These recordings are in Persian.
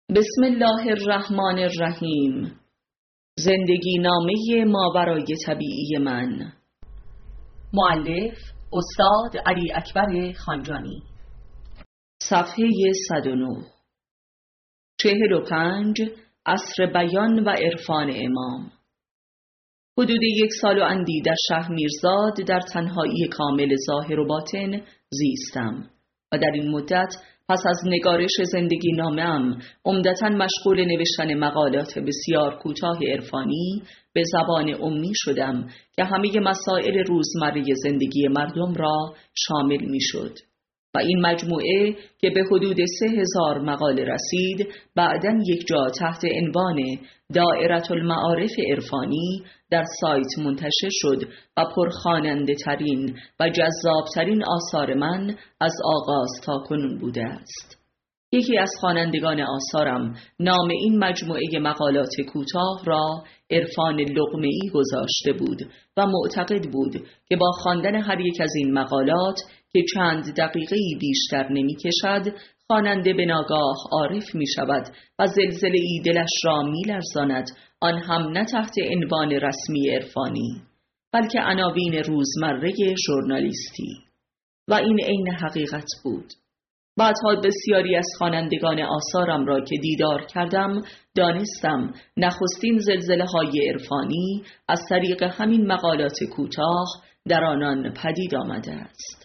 بسم الله الرحمن الرحیم. زندگی نامه ماورای طبیعی من. مؤلف استاد علی اکبر خانجانی. صفحه 109. 45. عصر بیان و عرفان امام. حدود 1 سال و اندی در شهرمیرزاد در تنهایی کامل ظاهر و باطن زیستم و در این مدت پس از نگارش زندگی نامه‌ام عمدتاً مشغول نوشتن مقالات بسیار کوتاه عرفانی به زبان امی شدم که همه مسائل روزمره زندگی مردم را شامل می شد و این مجموعه که به حدود 3000 مقاله رسید بعداً یک جا تحت عنوان دائره المعارف عرفانی در سایت منتشر شد و پرخواننده ترین و جذاب ترین آثار من از آغاز تا کنون بوده است. یکی از خوانندگان آثارم نام این مجموعه مقالات کوتاه را عرفان لقمه‌ای گذاشته بود و معتقد بود که با خواندن هر یک از این مقالات که چند دقیقه‌ای بیشتر نمی کشد، خواننده به ناگاه عارف می شود و زلزله‌ای دلش را می لرزاند، آن هم نه تحت عنوان رسمی عرفانی بلکه عناوین روزمره ژورنالیستی. و این عین حقیقت بود. بعدها بسیاری از خوانندگان آثارم را که دیدار کردم دانستم نخستین زلزله‌های عرفانی از طریق همین مقالات کوتاه در آنان پدید آمده است.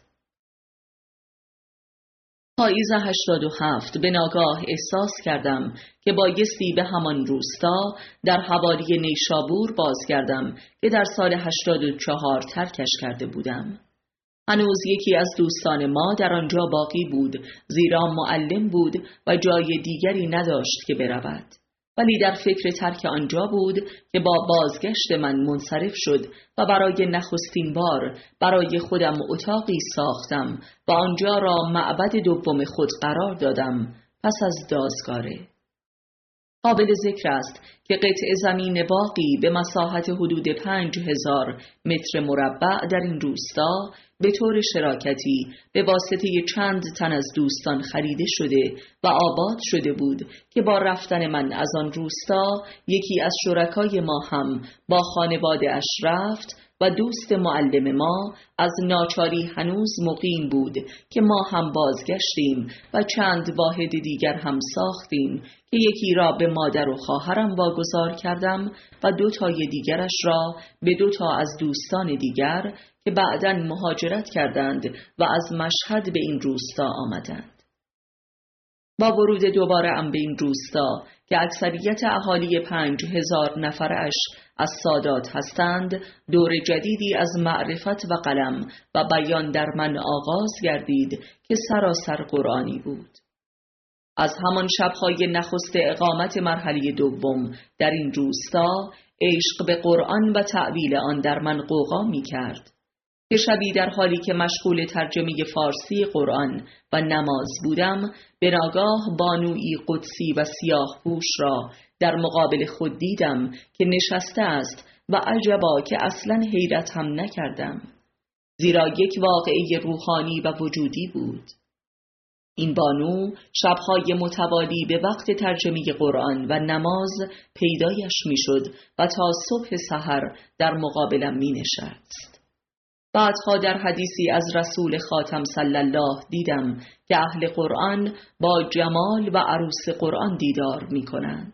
پاییز 87 به ناگاه احساس کردم که بایستی به همان روستا در حوالی نیشابور بازگردم که در سال 84 ترکش کرده بودم. هنوز یکی از دوستان ما در آنجا باقی بود، زیرا معلم بود و جای دیگری نداشت که برود، ولی در فکر ترک آنجا بود که با بازگشت من منصرف شد و برای نخستین بار برای خودم اتاقی ساختم و آنجا را معبد دوم خود قرار دادم پس از دازگاره. قابل ذکر است که قطع زمین باقی به مساحت حدود 5000 متر مربع در این روستا به طور شراکتی به واسطه چند تن از دوستان خریده شده و آباد شده بود که با رفتن من از آن روستا یکی از شرکای ما هم با خانواده اش رفت و دوست معلم ما از ناچاری هنوز مقیم بود که ما هم بازگشتیم و چند واحد دیگر هم ساختیم که یکی را به مادر و خواهرم واگذار کردم و 2 تای دیگرش را به 2 تا از دوستان دیگر که بعداً مهاجرت کردند و از مشهد به این روستا آمدند. با ورود دوباره به این روستا که اکثریت اهالی 5000 نفرش از سادات هستند، دور جدیدی از معرفت و قلم و بیان در من آغاز گردید که سراسر قرآنی بود. از همان شب‌های نخست اقامت مرحله دوم در این روستا عشق به قرآن و تعبیل آن در من غوغا می کرد که شبی در حالی که مشغول ترجمه فارسی قرآن و نماز بودم به ناگاه بانویی قدسی و سیاه پوش را در مقابل خود دیدم که نشسته است و عجبا که اصلا حیرت هم نکردم، زیرا یک واقعه روحانی و وجودی بود. این بانو شبهای متوالی به وقت ترجمه قرآن و نماز پیدایش میشد و تا صبح سحر در مقابلم می نشست. بعدها در حدیثی از رسول خاتم صلی الله دیدم که اهل قرآن با جمال و عروس قرآن دیدار می کنند.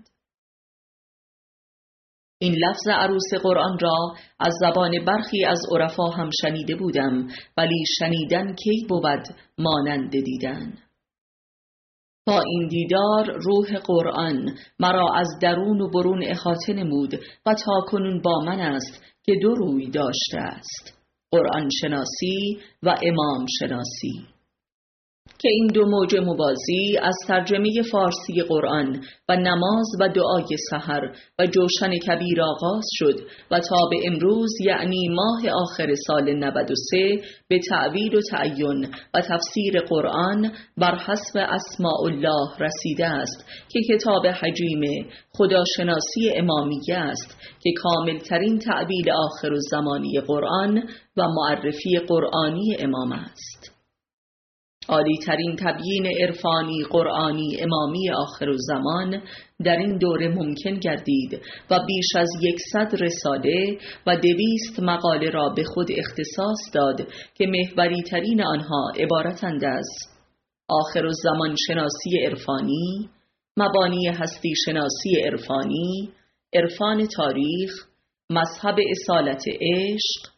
این لفظ عروس قرآن را از زبان برخی از عرفا هم شنیده بودم، ولی شنیدن کی بود مانند دیدن. با این دیدار روح قرآن مرا از درون و برون احاطه نمود و تا کنون با من است که 2 روی داشته است: قرآن شناسی و امام شناسی، که این 2 موج موازی از ترجمه فارسی قرآن و نماز و دعای سحر و جوشن کبیر آغاز شد و تا به امروز یعنی ماه آخر سال 93 به تعبیر و تعین و تفسیر قرآن بر حسب اسماء الله رسیده است که کتاب حجیم خداشناسی امامیه است که کاملترین تعبیر آخر الزمانی قرآن و معرفی قرآنی امام است. عالی ترین تبیین عرفانی قرآنی امامی آخرالزمان در این دوره ممکن گردید و بیش از 100 رساله و 200 مقاله را به خود اختصاص داد که محوری ترین آنها عبارتند از آخرالزمان شناسی عرفانی، مبانی هستی شناسی عرفانی، عرفان تاریخ، مذهب اصالت عشق،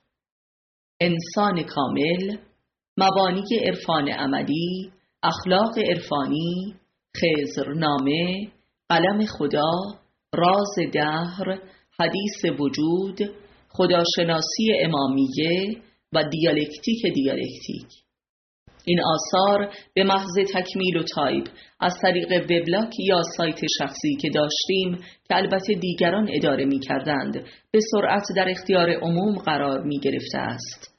انسان کامل، مبانی عرفان عملی، اخلاق عرفانی، خضرنامه، قلم خدا، راز دهر، حدیث وجود، خداشناسی امامیه و دیالکتیک. این آثار به محض تکمیل و تایپ از طریق وبلاگ یا سایت شخصی که داشتیم که البته دیگران اداره می کردند به سرعت در اختیار عموم قرار می گرفته است.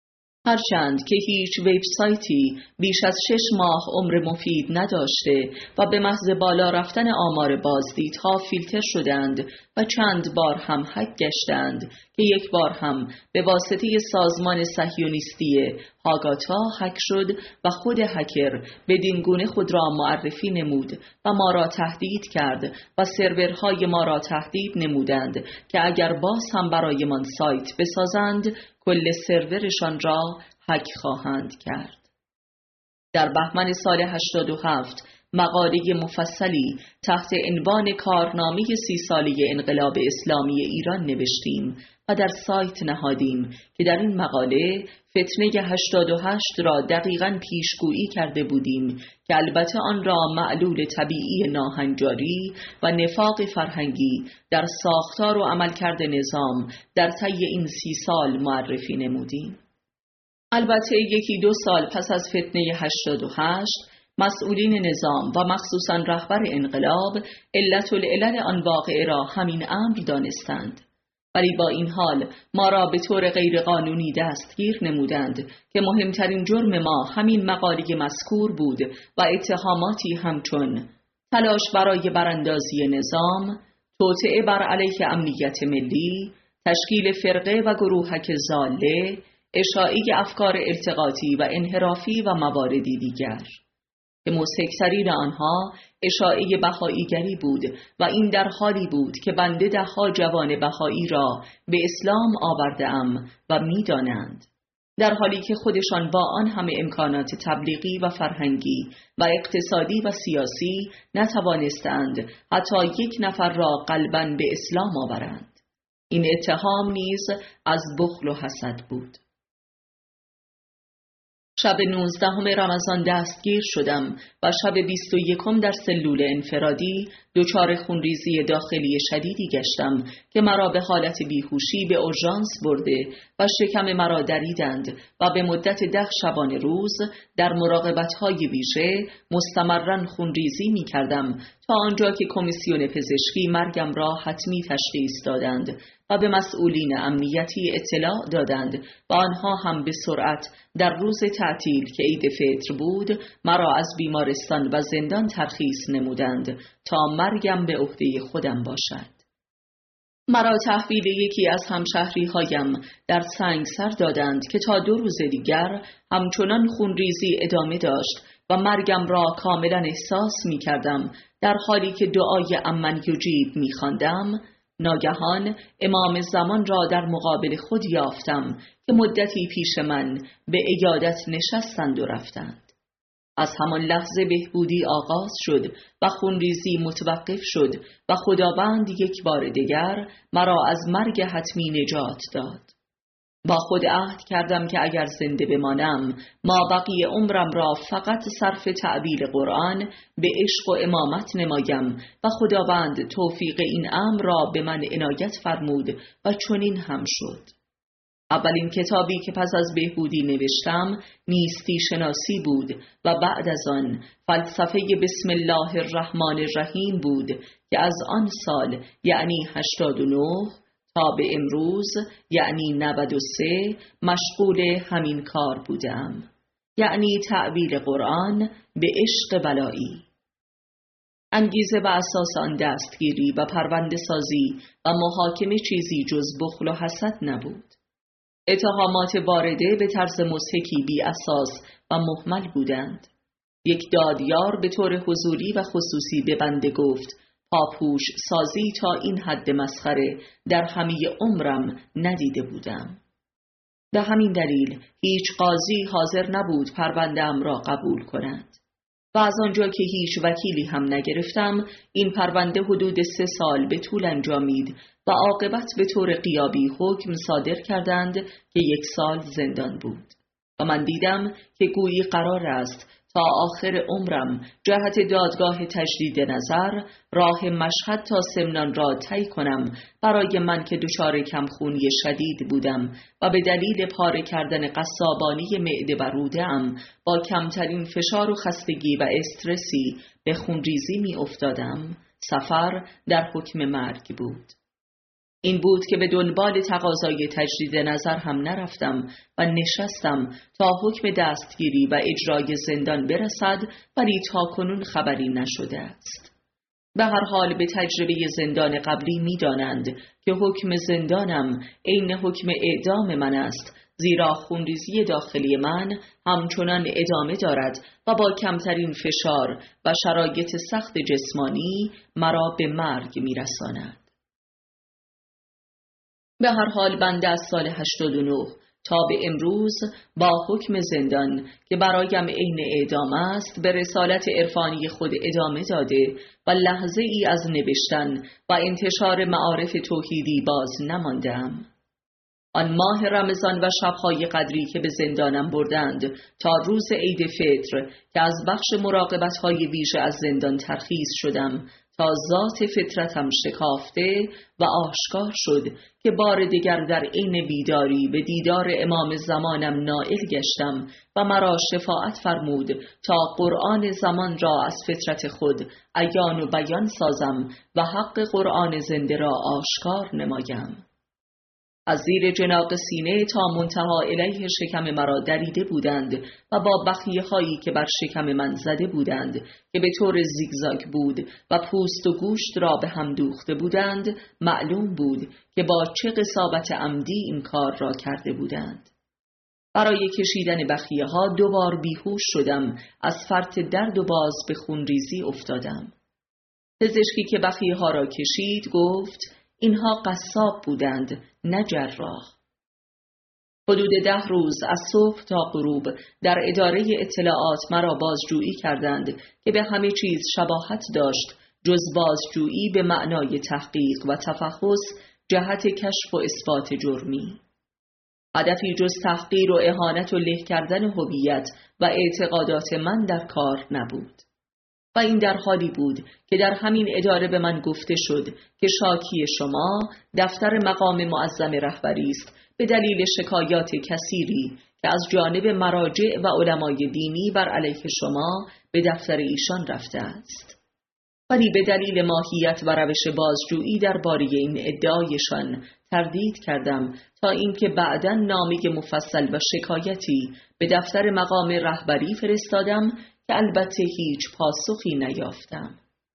هرچند که هیچ وبسایتی بیش از 6 ماه عمر مفید نداشته و به محض بالا رفتن آمار بازدیدها فیلتر شدند و چند بار هم هک گشتند که یک بار هم به واسطه سازمان صهیونیستی هاگاتا هک شد و خود هکر بدین گونه خود را معرفی نمود و ما را تهدید کرد و سرورهای ما را تهدید نمودند که اگر باز هم برایمان سایت بسازند کل سرورشان را هک خواهند کرد. در بهمن سال 87 مقاله مفصلی تحت عنوان کارنامه 30 ساله انقلاب اسلامی ایران نوشتیم و در سایت نهادیم که در این مقاله فتنه 88 را دقیقاً پیشگویی کرده بودیم که البته آن را معلول طبیعی ناهنجاری و نفاق فرهنگی در ساختار و عملکرد نظام در طی این 30 سال معرفی نمودیم. البته 1-2 سال پس از فتنه 88 مسئولین نظام و مخصوصاً رهبر انقلاب علت العلل آن واقعه را همین امر دانستند. ولی با این حال ما را به طور غیرقانونی دستگیر نمودند که مهمترین جرم ما همین مقاله مذکور بود و اتهاماتی همچون تلاش برای براندازی نظام، توطئه بر علیه امنیت ملی، تشکیل فرقه و گروهک ضاله، اشاعه افکار التقاطی و انحرافی و مواردی دیگر که مضحک‌ترین آنها اشاعه بهائیگری بود و این در حالی بود که بنده 10 جوان بهایی را به اسلام آورده‌ام و می‌دانند، در حالی که خودشان با آن همه امکانات تبلیغی و فرهنگی و اقتصادی و سیاسی نتوانستند حتی 1 نفر را قلباً به اسلام آورند. این اتهام نیز از بخل و حسد بود. شب 19 رمضان دستگیر شدم و شب 21 در سلول انفرادی دچار خونریزی داخلی شدیدی گشتم که مرا به حالت بیهوشی به اورژانس برده و شکم مرا دریدند و به مدت 10 شبانه روز در مراقبت‌های ویژه مستمراً خونریزی می کردم تا آنجا که کمیسیون پزشکی مرگم را حتمی تشخیص دادند و به مسئولین امنیتی اطلاع دادند و آنها هم به سرعت در روز تعطیل که عید فطر بود مرا از بیمارستان و زندان ترخیص نمودند تا مرگم به عهده خودم باشد. مرا تحویل یکی از همشهری‌هایم در سنگسر دادند که تا 2 روز دیگر همچنان خونریزی ادامه داشت و مرگم را کاملا احساس می کردم در حالی که دعای امن یجیب می خواندم. ناگهان امام زمان را در مقابل خود یافتم که مدتی پیش من به عیادت نشستند و رفتند. از همان لحظه بهبودی آغاز شد و خونریزی متوقف شد و خداوند یک بار دیگر مرا از مرگ حتمی نجات داد. با خود عهد کردم که اگر زنده بمانم ما بقیه عمرم را فقط صرف تعبیر قرآن به عشق و امامت نمایم و خداوند توفیق این امر را به من عنایت فرمود و چنین هم شد. اولین کتابی که پس از بهبودی نوشتم نیستی شناسی بود و بعد از آن فلسفه بسم الله الرحمن الرحیم بود که از آن سال یعنی 89 تا به امروز یعنی 93 مشغول همین کار بودم، یعنی تعبیر قرآن به عشق بلایی. انگیزه و اساس آن دستگیری و پرونده سازی و محاکمه چیزی جز بخل و حسد نبود. اتهامات وارده به طرز مضحکی بی اساس و مهمل بودند. یک دادیار به طور حضوری و خصوصی به بنده گفت پاپوش سازی تا این حد مسخره در همه عمرم ندیده بودم. به همین دلیل هیچ قاضی حاضر نبود پرونده‌ام را قبول کند و از آنجا که هیچ وکیلی هم نگرفتم این پرونده حدود 3 سال به طول انجامید و عاقبت به طور غیابی حکم صادر کردند که 1 سال زندان بود و من دیدم که گویی قرار است تا آخر عمرم جهت دادگاه تجدید نظر راه مشهد تا سمنان را طی کنم، برای من که دچار کمخونی شدید بودم و به دلیل پاره کردن قصابانی معده و روده‌ام با کمترین فشار و خستگی و استرسی به خونریزی می افتادم. سفر در حکم مرگ بود. این بود که به دنبال تقاضای تجدید نظر هم نرفتم و نشستم تا حکم دستگیری و اجرای زندان برسد، ولی تاکنون خبری نشده است. به هر حال به تجربه زندان قبلی می دانند که حکم زندانم عین حکم اعدام من است، زیرا خونریزی داخلی من همچنان ادامه دارد و با کمترین فشار و شرایط سخت جسمانی مرا به مرگ می رساند. به هر حال بنده از سال 89 تا به امروز با حکم زندان که برایم عین اعدام است به رسالت عرفانی خود ادامه داده و لحظه ای از نوشتن و انتشار معارف توحیدی باز نماندم. آن ماه رمضان و شبهای قدری که به زندانم بردند تا روز عید فطر که از بخش مراقبت‌های ویژه از زندان ترخیص شدم تا ذات فطرتم شکافته و آشکار شد که بار دیگر در عین بیداری به دیدار امام زمانم نائل گشتم و مرا شفاعت فرمود تا قرآن زمان را از فطرت خود عیان و بیان سازم و حق قرآن زنده را آشکار نمایم. از زیر جناق سینه تا منتها الیه شکم مرا دریده بودند و با بخیه هایی که بر شکم من زده بودند که به طور زیگزاگ بود و پوست و گوشت را به هم دوخته بودند، معلوم بود که با چه قساوت عمدی این کار را کرده بودند. برای کشیدن بخیه ها 2 بار بیهوش شدم، از فرط درد و باز به خونریزی افتادم. پزشکی که بخیه ها را کشید گفت اینها قصاب بودند نه جراح. حدود 10 روز از صبح تا غروب در اداره اطلاعات مرا بازجویی کردند که به همه چیز شباهت داشت جز بازجویی به معنای تحقیق و تفحص جهت کشف و اثبات جرمی. هدفی جز تحقیر و اهانت و له کردن هویت و اعتقادات من در کار نبود. و این در حالی بود که در همین اداره به من گفته شد که شاکی شما دفتر مقام معظم رهبری است به دلیل شکایات کثیری که از جانب مراجع و علمای دینی بر علیه شما به دفتر ایشان رفته است. ولی به دلیل ماهیت و روش بازجویی درباره این ادعایشان تردید کردم تا اینکه بعداً نامه مفصل و شکایتی به دفتر مقام رهبری فرستادم که البته هیچ پاسخی نیافتم.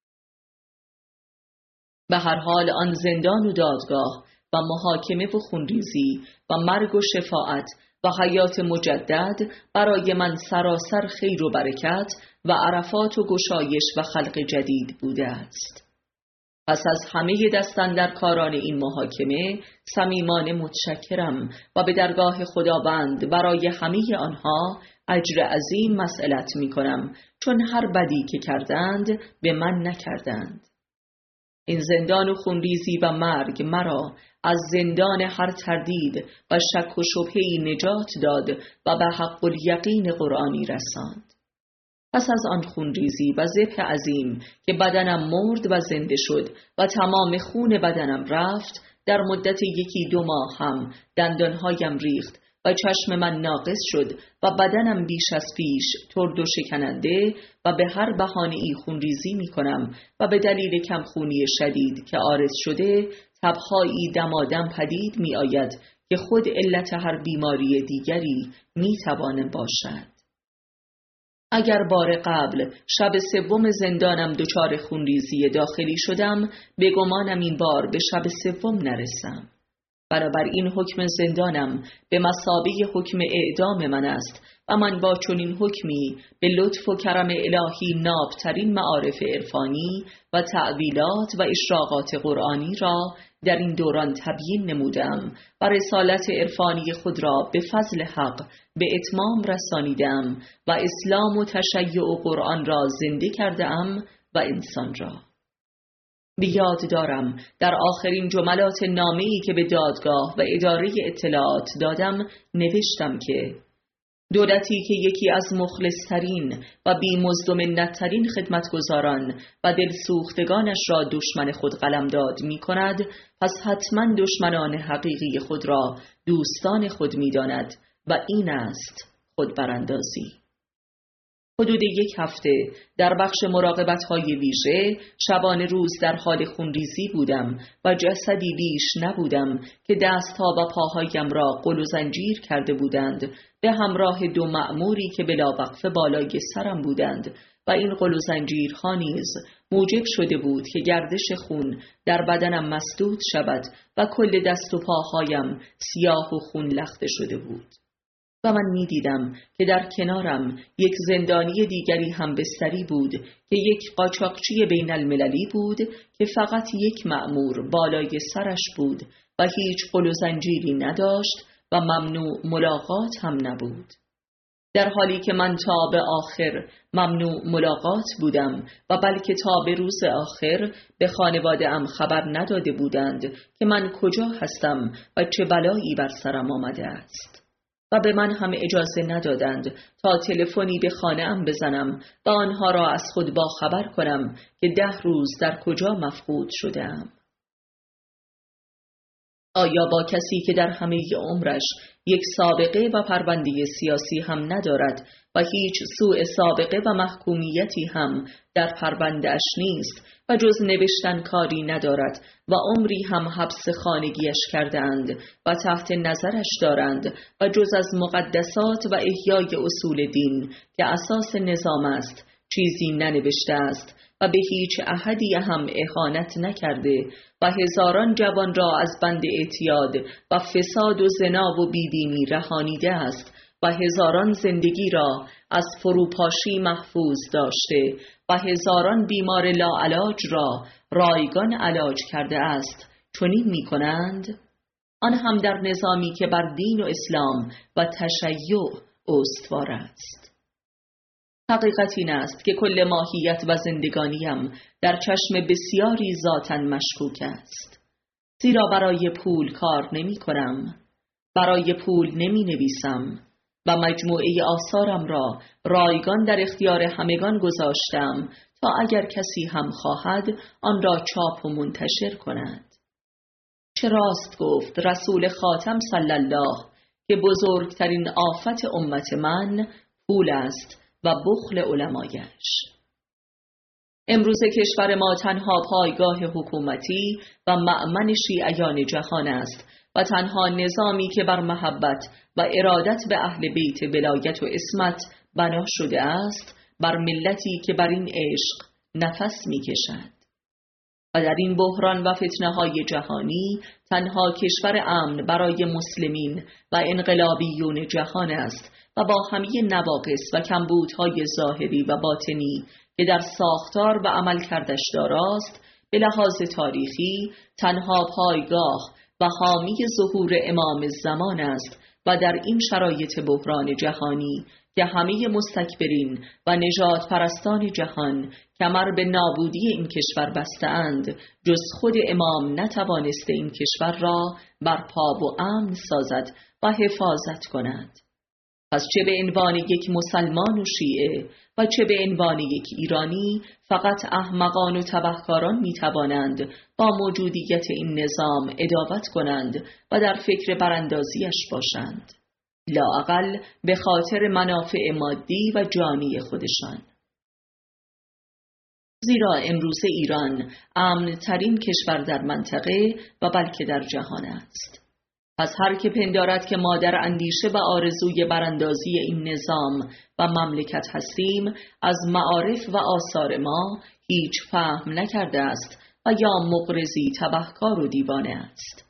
به هر حال آن زندان و دادگاه و محاکمه و خونریزی و مرگ و شفاعت و حیات مجدد برای من سراسر خیر و برکت و عرفات و گشایش و خلق جدید بوده است. پس از همه دستاندرکاران این محاکمه صمیمانه متشکرم و به درگاه خداوند برای همه آنها اجر عظیم مسئلت می کنم، چون هر بدی که کردند به من نکردند. این زندان و خونریزی و مرگ مرا از زندان هر تردید و شک و شبهه‌ای نجات داد و به حق الیقین قرآنی رساند. پس از آن خونریزی و ذبح عظیم که بدنم مرد و زنده شد و تمام خون بدنم رفت، در مدت 1-2 ماه هم دندانهایم ریخت و چشم من ناقص شد و بدنم بیش از پیش ترد و شکننده و به هر بهانه‌ای خونریزی می کنم و به دلیل کمخونی شدید که عارض شده تب‌هایی دمادم پدید می آید که خود علت هر بیماری دیگری می توانه باشد. اگر بار قبل شب 3 زندانم دچار خونریزی داخلی شدم، به گمانم این بار به شب 3 نرسم. بنابراین حکم زندانم به مثابه حکم اعدام من است و من با چنین حکمی به لطف و کرم الهی نابترین معارف عرفانی و تعویلات و اشراقات قرآنی را در این دوران تبیین نمودم و رسالت عرفانی خود را به فضل حق به اتمام رسانیدم و اسلام و تشیع و قرآن را زنده کردم و انسان را. بیاد دارم در آخرین جملات نامه‌ای که به دادگاه و اداره اطلاعات دادم نوشتم که دولتی که یکی از مخلصترین و بی‌مزد و منت‌ترین خدمتگزاران و دلسوختگانش را دشمن خود قلمداد می کند، پس حتما دشمنان حقیقی خود را دوستان خود می داند و این است خودبراندازی. حدود 1 هفته در بخش مراقبت‌های ویژه شبانه روز در حال خونریزی بودم و جسدی بیش نبودم که دستها و پاهایم را غل و زنجیر کرده بودند به همراه 2 مأموری که بلاوقفه بالای سرم بودند و این غل و زنجیرها نیز موجب شده بود که گردش خون در بدنم مسدود شود و کل دست و پاهایم سیاه و خون لخته شده بود. و من می دیدم که در کنارم یک زندانی دیگری هم بستری بود که یک قاچاقچی بین المللی بود که فقط 1 مأمور بالای سرش بود و هیچ غل و زنجیری نداشت و ممنوع ملاقات هم نبود. در حالی که من تا به آخر ممنوع ملاقات بودم و بلکه تا به روز آخر به خانواده‌ام خبر نداده بودند که من کجا هستم و چه بلایی بر سرم آمده است. و به من هم اجازه ندادند تا تلفنی به خانه‌ام بزنم و آنها را از خود باخبر کنم که 10 روز در کجا مفقود شده‌ام. آیا با کسی که در همه عمرش یک سابقه و پرونده سیاسی هم ندارد و هیچ سوء سابقه و محکومیتی هم در پرونده‌اش نیست و جز نوشتن کاری ندارد و عمری هم حبس خانگیش کردند و تحت نظرش دارند و جز از مقدسات و احیای اصول دین که اساس نظام است چیزی ننوشته است و به هیچ احدی هم اهانت نکرده و هزاران جوان را از بند اعتیاد و فساد و زنا و بیدینی رهانیده است و هزاران زندگی را از فروپاشی محفوظ داشته و هزاران بیمار لاعلاج را رایگان علاج کرده است، چنین می کنند؟ آن هم در نظامی که بر دین و اسلام و تشیع استوار است. حقیقت این است که کل ماهیت و زندگانیم در چشم بسیاری ذاتاً مشکوک است. زیرا برای پول کار نمی کنم، برای پول نمی نویسم و مجموعه آثارم را رایگان در اختیار همگان گذاشتم تا اگر کسی هم خواهد آن را چاپ و منتشر کند. چه راست گفت رسول خاتم صلی الله که بزرگترین آفت امت من پول است و بخل علمایش. امروز کشور ما تنها پایگاه حکومتی و مأمن شیعیان جهان است و تنها نظامی که بر محبت و ارادت به اهل بیت ولایت و عصمت بنا شده است بر ملتی که بر این عشق نفس می کشد. و در این بحران و فتنه‌های جهانی تنها کشور امن برای مسلمین و انقلابیون جهان است و با همه نواقص و کمبودهای ظاهری و باطنی که در ساختار و عمل کردش داراست به لحاظ تاریخی تنها پایگاه و حامی ظهور امام زمان است و در این شرایط بحران جهانی که همه مستکبرین و نژاد پرستان جهان کمر به نابودی این کشور بسته‌اند، جز خود امام نتوانسته این کشور را برپا و امن سازد و حفاظت کند. پس چه به عنوان یک مسلمان و شیعه و چه به عنوان یک ایرانی فقط احمقان و تبهکاران می توانند با موجودیت این نظام عداوت کنند و در فکر براندازیش باشند، لااقل به خاطر منافع مادی و جانی خودشان. زیرا امروز ایران امن ترین کشور در منطقه و بلکه در جهان است. پس هر که پندارد که ما در اندیشه و آرزوی براندازی این نظام و مملکت هستیم از معارف و آثار ما هیچ فهم نکرده است و یا مغرضی تبهکار و دیوانه است.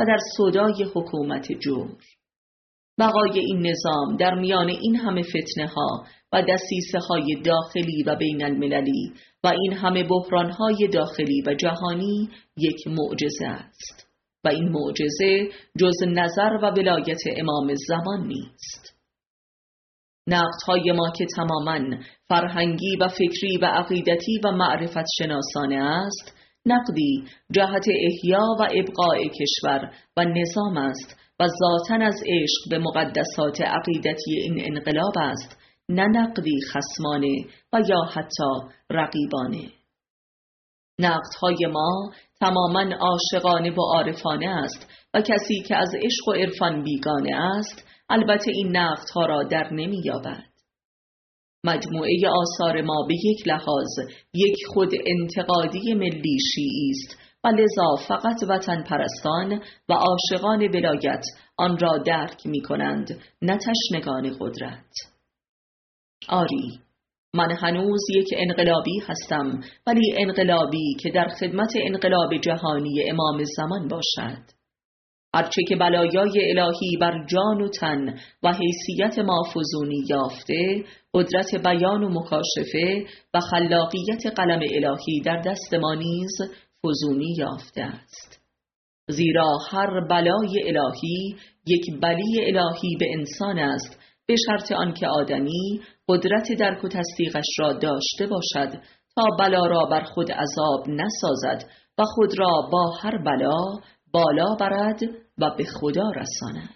و در سودای حکومت جور. بقای این نظام در میان این همه فتنه ها و دسیسه های داخلی و بین المللی و این همه بحران های داخلی و جهانی یک معجزه است و این معجزه جز نظر و ولایت امام زمان نیست. نقدهای ما که تماماً فرهنگی و فکری و عقیدتی و معرفت شناسانه است، نقدی جهت احیا و ابقاء کشور و نظام است و ذاتاً از عشق به مقدسات عقیدتی این انقلاب است، نه نقدی خصمانه و یا حتی رقیبانه. نقدهای ما تماماً عاشقانه و عارفانه است و کسی که از عشق و عرفان بیگانه است البته این نقدها را در نمی یابد. مجموعه آثار ما به یک لحاظ یک خود انتقادی ملی شیعی است و لذا فقط وطن پرستان و عاشقان ولایت آن را درک می کنند، نه تشنگان قدرت. آری، من هنوز یک انقلابی هستم، ولی انقلابی که در خدمت انقلاب جهانی امام زمان باشد. هرچه که بلایای الهی بر جان و تن و حیثیت ما فزونی یافته، قدرت بیان و مکاشفه و خلاقیت قلم الهی در دست ما نیز فزونی یافته است. زیرا هر بلای الهی یک بلی الهی به انسان است، به شرط آنکه آدمی قدرت درک و تصدیقش را داشته باشد تا بلا را بر خود عذاب نسازد و خود را با هر بلا بالا برد و به خدا رساند.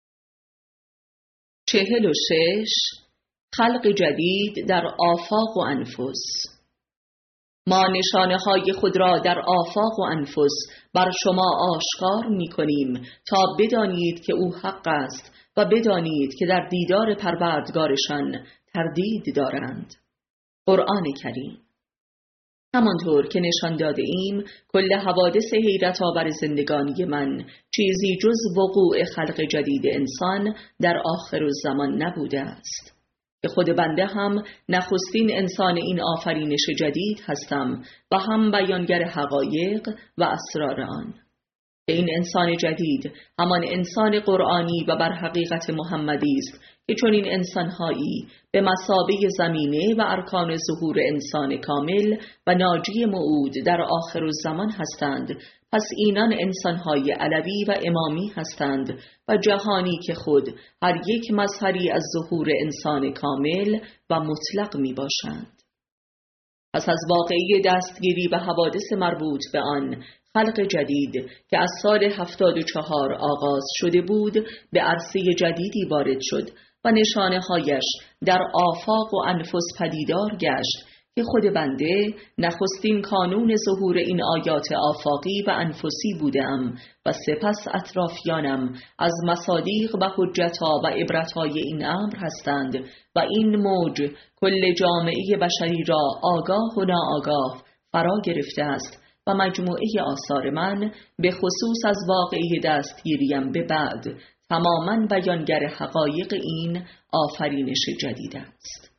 46. خلق جدید در آفاق و انفس. ما نشانه های خود را در آفاق و انفس بر شما آشکار می کنیم تا بدانید که او حق است و بدانید که در دیدار پروردگارشان تردید دارند. قرآن کریم. همانطور که نشان داده ایم کل حوادث حیرت آور زندگانی من چیزی جز وقوع خلق جدید انسان در آخر الزمان نبوده است، که خود بنده هم نخستین انسان این آفرینش جدید هستم و هم بیانگر حقایق و اسرار آن. که این انسان جدید همان انسان قرآنی و بر حقیقت محمدی است که چون این انسانهایی به مثابه زمینه و ارکان ظهور انسان کامل و ناجی موعود در آخر الزمان هستند، پس اینان انسانهای علوی و امامی هستند و جهانی که خود هر یک مظهری از ظهور انسان کامل و مطلق می باشند. پس از واقعی دستگیری و حوادث مربوط به آن، خلق جدید که از سال 74 آغاز شده بود به عرصه جدیدی وارد شد و نشانه هایش در آفاق و انفس پدیدار گشت که خود بنده نخستین کانون ظهور این آیات آفاقی و انفسی بودم و سپس اطرافیانم از مصادیق و حجتها و عبرتهای این امر هستند و این موج کل جامعه بشری را آگاه و ناآگاه فرا گرفته است و مجموعه آثار من به خصوص از واقعی دستگیریم به بعد تماماً بیانگر حقایق این آفرینش جدید است.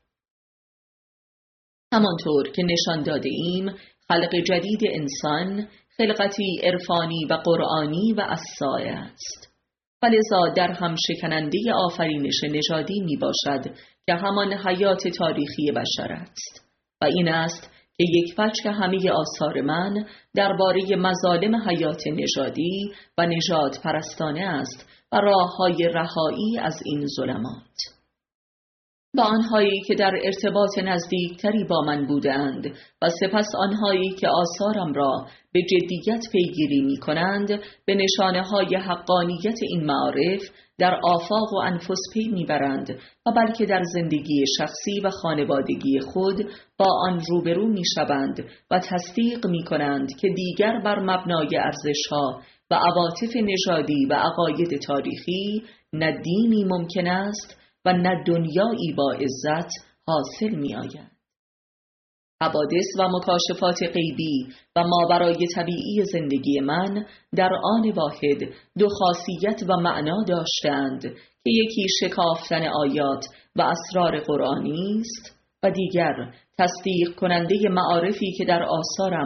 همانطور که نشان داده ایم خلق جدید انسان خلقتی عرفانی و قرآنی و اصاله است و لذا در هم شکننده آفرینش نژادی می باشد که همان حیات تاریخی بشر است و این است که یک وجه همه آثار من درباره مظالم حیات نژادی و نژاد پرستانه است و راه‌های رهایی از این ظلمات. با آنهایی که در ارتباط نزدیکتری با من بودند و سپس آنهایی که آثارم را به جدیت پیگیری می کنند به نشانه‌های حقانیت این معارف در آفاق و انفس پی میبرند و بلکه در زندگی شخصی و خانوادگی خود با آن روبرو میشوند و تصدیق میکنند که دیگر بر مبنای ارزش‌ها و عواطف نژادی و عقاید تاریخی نه دینی ممکن است و نه دنیایی با عزت حاصل میآید. حوادث و مکاشفات غیبی و ماورای طبیعی زندگی من در آن واحد دو خاصیت و معنا داشتند که یکی شکافتن آیات و اسرار قرآنی است و دیگر تصدیق کننده معارفی که در آثارم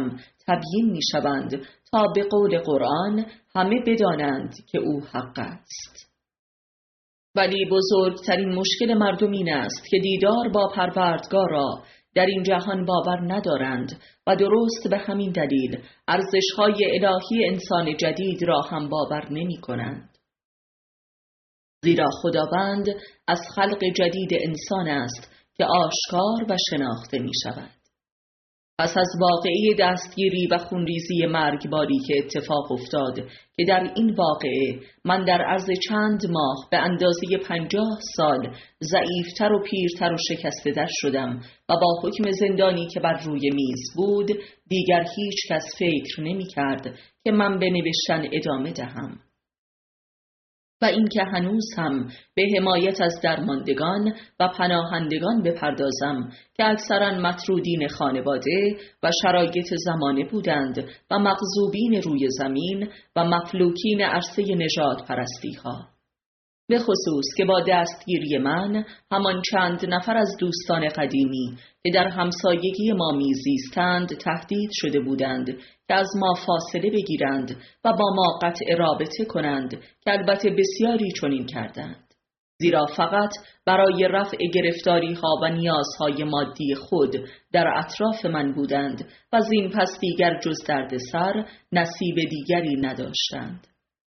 تبیین می شوند تا به قول قرآن همه بدانند که او حق است. ولی بزرگترین مشکل مردم این است که دیدار با پروردگار را در این جهان باور ندارند و درست به همین دلیل ارزش‌های الهی انسان جدید را هم باور نمی کنند. زیرا خداوند از خلق جدید انسان است که آشکار و شناخته می شود. پس از واقعه دستگیری و خونریزی مرگباری که اتفاق افتاد که در این واقعه من در عرض چند ماه به اندازه 50 سال ضعیفتر و پیرتر و شکسته در شدم و با حکم زندانی که بر روی میز بود دیگر هیچ کس فکر نمی کرد که من به نوشتن ادامه دهم. و اینکه هنوز هم به حمایت از درماندگان و پناهندگان بپردازم که اکثراً مطرودین خانواده و شرایط زمانه بودند و مغضوبین روی زمین و مفلوکین عرصه نژاد پرستی ها. به خصوص که با دستگیری من همان چند نفر از دوستان قدیمی که در همسایگی ما میزیستند تهدید شده بودند که از ما فاصله بگیرند و با ما قطع رابطه کنند که البته بسیاری چنین کردند. زیرا فقط برای رفع گرفتاری ها و نیازهای مادی خود در اطراف من بودند و زین پس دیگر جز دردسر نصیب دیگری نداشتند.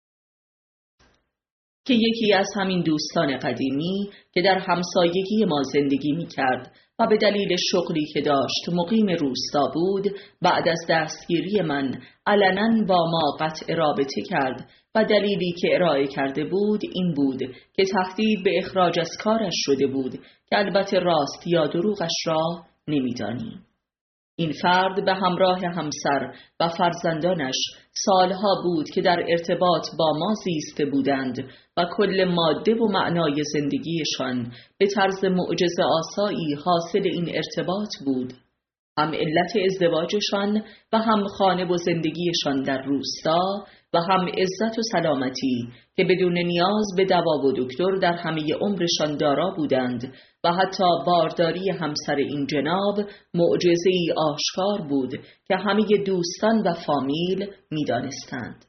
که یکی از همین دوستان قدیمی که در همسایگی ما زندگی می کرد و به دلیل شغلی که داشت مقیم روستا بود بعد از دستگیری من علناً با ما قطع رابطه کرد و دلیلی که ارائه کرده بود این بود که تهدید به اخراج از کارش شده بود که البته راست یا دروغش را نمی‌دانیم. این فرد به همراه همسر و فرزندانش سالها بود که در ارتباط با ما زیسته بودند و کل ماده و معنای زندگیشان به طرز معجزه آسایی حاصل این ارتباط بود. هم علت ازدواجشان و هم خانه و زندگیشان در روستا و هم عزت و سلامتی که بدون نیاز به دوا و دکتر در همه عمرشان دارا بودند و حتی بارداری همسر این جناب معجزه‌ای آشکار بود که همه دوستان و فامیل می‌دانستند.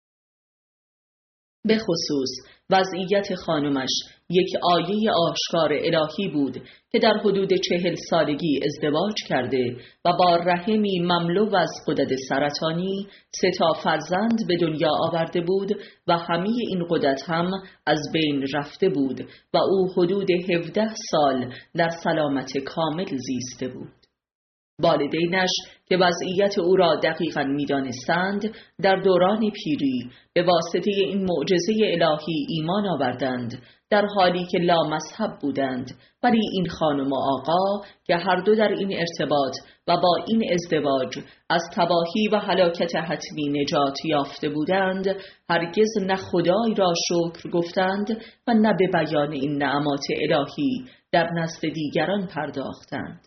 به خصوص وضعیت خانمش یک آیه آشکار الهی بود که در حدود 40 سالگی ازدواج کرده و با رحمی مملو از غدد سرطانی 3 فرزند به دنیا آورده بود و همه این غدد هم از بین رفته بود و او حدود 17 سال در سلامت کامل زیسته بود. والدینش که وضعیت او را دقیقاً می‌دانستند در دوران پیری به واسطه این معجزه الهی ایمان آوردند در حالی که لامذهب بودند، ولی این خانم و آقا که هر دو در این ارتباط و با این ازدواج از تباهی و هلاکت حتمی نجات یافته بودند هرگز نه خدای را شکر گفتند و نه به بیان این نعمات الهی در نزد دیگران پرداختند.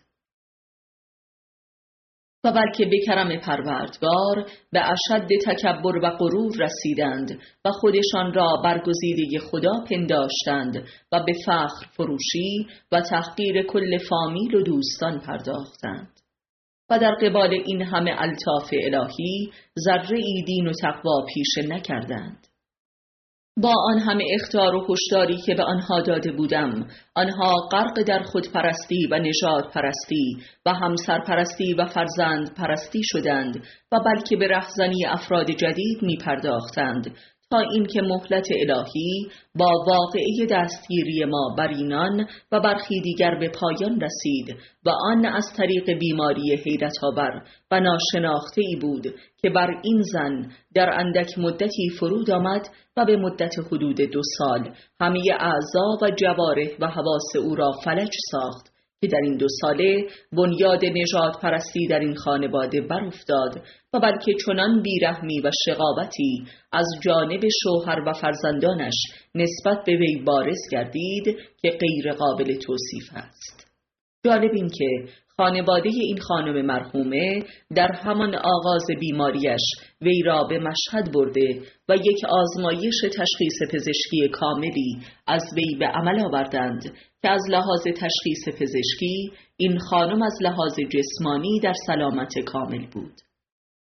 و بلکه به کرم پروردگار به اشد تکبر و غرور رسیدند و خودشان را برگزیده خدا پنداشتند و به فخر فروشی و تحقیر کل فامیل و دوستان پرداختند و در قبال این همه الطاف الهی ذره‌ای دین و تقوا پیشه نکردند. با آن همه اخطار و هشداری که به آنها داده بودم، آنها غرق در خودپرستی و نژاد پرستی و همسرپرستی و فرزند پرستی شدند و بلکه به رهزنی افراد جدید می پرداختند تا اینکه مهلت الهی با واقعه دستگیری ما بر اینان و برخی دیگر به پایان رسید و آن از طریق بیماری حیرت‌آور و ناشناخته‌ای بود که بر این زن در اندک مدتی فرود آمد و به مدت حدود 2 سال همه اعضا و جوارح و حواس او را فلج ساخت که در این 2 ساله بنیاد نژاد پرستی در این خانواده برافتاد و بلکه چنان بیرحمی و شقاوتی از جانب شوهر و فرزندانش نسبت به وی بارز گردید که غیر قابل توصیف است. جالب این که خانواده این خانم مرحومه در همان آغاز بیماریش وی را به مشهد برده و یک آزمایش تشخیص پزشکی کاملی از وی به عمل آوردند که از لحاظ تشخیص پزشکی این خانم از لحاظ جسمانی در سلامت کامل بود.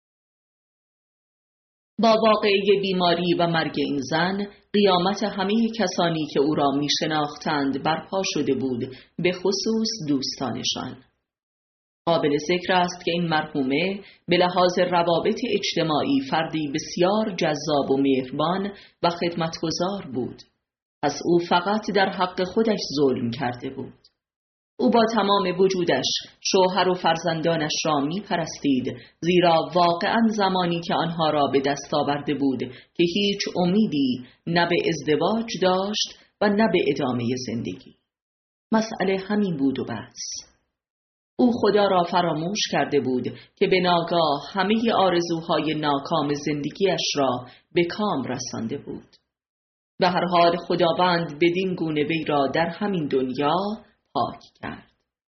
با واقعه بیماری و مرگ این زن، قیامت همه کسانی که او را می شناختند برپا شده بود، به خصوص دوستانشان. قابل ذکر است که این مرحومه به لحاظ روابط اجتماعی فردی بسیار جذاب و مهربان و خدمتگزار بود. پس او فقط در حق خودش ظلم کرده بود. او با تمام وجودش شوهر و فرزندانش را می پرستید، زیرا واقعا زمانی که آنها را به دست آورده بود که هیچ امیدی نه به ازدواج داشت و نه به ادامه زندگی. مسئله همین بود و بس. او خدا را فراموش کرده بود که به ناگاه همه آرزوهای ناکام زندگیش را به کام رسانده بود. به هر حال خداوند بدین گونه وی را در همین دنیا پاک کرد.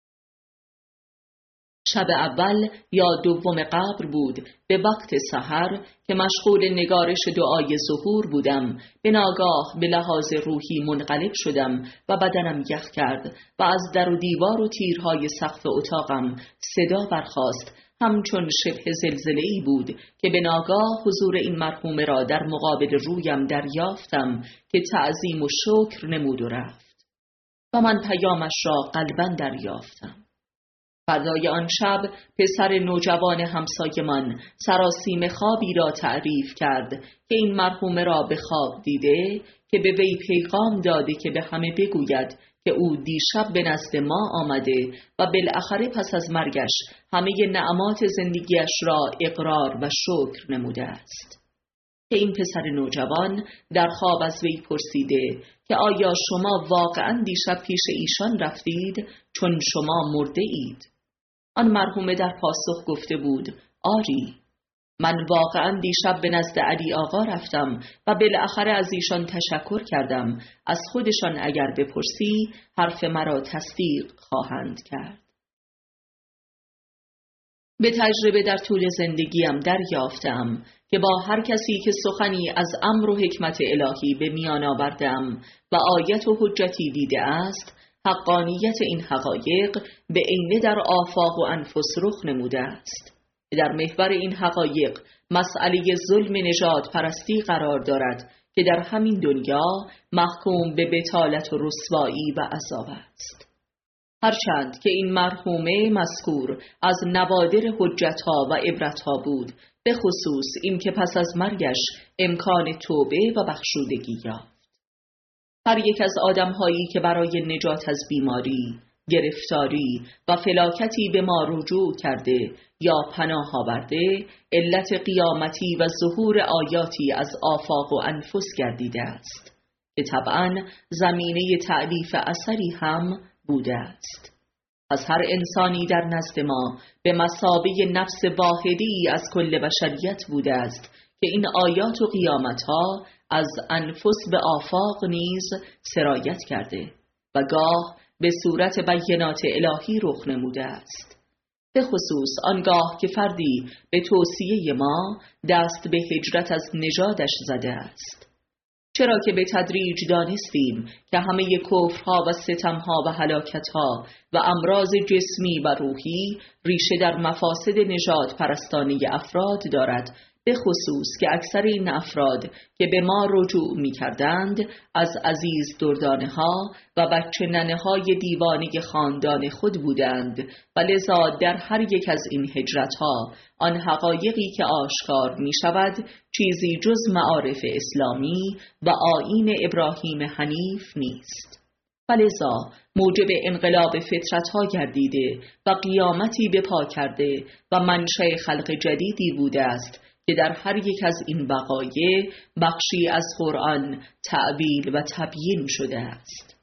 شب اول یا دوم قبر بود، به وقت سحر که مشغول نگارش دعای ظهور بودم، به ناگاه به لحاظ روحی منقلب شدم و بدنم یخ کرد و از در و دیوار و تیرهای سقف اتاقم صدا برخاست، همچون شبه زلزله‌ای بود که به ناگاه حضور این مرحومه را در مقابل رویم دریافتم که تعظیم و شکر نمود و رفت و من پیامش را قلباً دریافتم. فردای آن شب پسر نوجوان همسایمان سراسیم خوابی را تعریف کرد که این مرحومه را به خواب دیده که به وی پیغام داده که به همه بگوید که او دیشب به نزد ما آمده و بالاخره پس از مرگش همه نعمات زندگیش را اقرار و شکر نموده است. که این پسر نوجوان در خواب از وی پرسیده که آیا شما واقعا دیشب پیش ایشان رفتید چون شما مرده اید؟ آن مرحومه در پاسخ گفته بود آری، من واقعا دیشب به نزد علی آقا رفتم و بالاخره از ایشان تشکر کردم. از خودشان اگر بپرسی حرف مرا تصدیق خواهند کرد. به تجربه در طول زندگیم دریافتم که با هر کسی که سخنی از امر و حکمت الهی به میان آوردم و آیت و حجتی دیده است، حقانیت این حقایق به عینه در آفاق و انفس رخ نموده است. در محور این حقایق مسئله ظلم نژاد پرستی قرار دارد که در همین دنیا محکوم به بطالت و رسوایی و عذاب است. هرچند که این مرحومه مذکور از نوادر حجتها و عبرتها بود، به خصوص این که پس از مرگش امکان توبه و بخشودگی یافت. هر یک از آدم‌هایی که برای نجات از بیماری، گرفتاری و فلاکتی به ما رجوع کرده یا پناه آورده، علت قیامتی و ظهور آیاتی از آفاق و انفس گردیده است که طبعاً زمینه تألیف اثری هم بوده است. از هر انسانی در نزد ما به مثابه نفس واحدی از کل بشریت بوده است که این آیات و قیامتها از انفس به آفاق نیز سرایت کرده و گاه به صورت بینات الهی رخ نموده است. به خصوص آنگاه که فردی به توصیه ما دست به هجرت از نژادش زده است. چرا که به تدریج دانستیم که همه کفرها و ستمها و هلاکتها و امراض جسمی و روحی ریشه در مفاسد نژاد پرستانه افراد دارد، به خصوص که اکثر این افراد که به ما رجوع می کردند از عزیز دردانه ها و بچه ننه های دیوانه خاندان خود بودند و لذا در هر یک از این هجرت ها آن حقایقی که آشکار می شود چیزی جز معارف اسلامی و آیین ابراهیم حنیف نیست و لذا موجب انقلاب فطرت ها گردیده و قیامتی به پا کرده و منشأ خلق جدیدی بوده است که در هر یک از این وقایع بخشی از قرآن تأویل و تبیین شده است.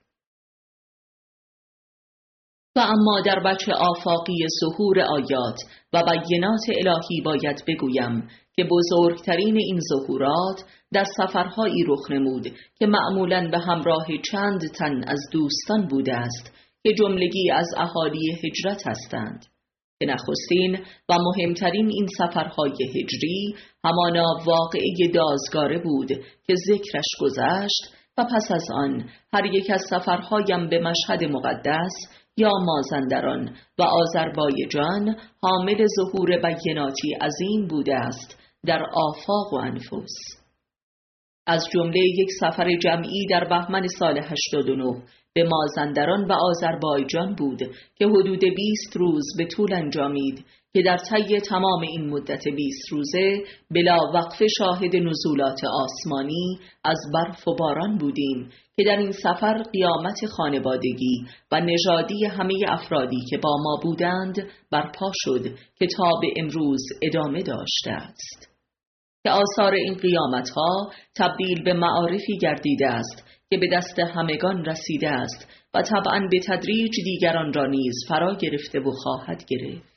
و اما در بچه آفاقی ظهور آیات و بینات الهی باید بگویم که بزرگترین این ظهورات در سفرهایی رخ نمود که معمولاً به همراه چند تن از دوستان بوده است که جملگی از اهالی هجرت هستند. که نخستین و مهمترین این سفرهای هجری همانا واقعه دازگاره بود که ذکرش گذشت و پس از آن هر یک از سفرهایم به مشهد مقدس یا مازندران و آذربایجان حامل ظهور بیناتی عظیم بوده است در آفاق و انفس. از جمله یک سفر جمعی در بهمن سال 89 به مازندران و آذربایجان بود که حدود 20 روز به طول انجامید که در طی تمام این مدت 20 روزه بلا وقفه شاهد نزولات آسمانی از برف و باران بودیم که در این سفر قیامت خانوادگی و نژادی همه افرادی که با ما بودند برپا شد که تا به امروز ادامه داشته است، که آثار این قیامت‌ها تبدیل به معارفی گردیده است که به دست همگان رسیده است و طبعاً به تدریج دیگران را نیز فرا گرفته و خواهد گرفت.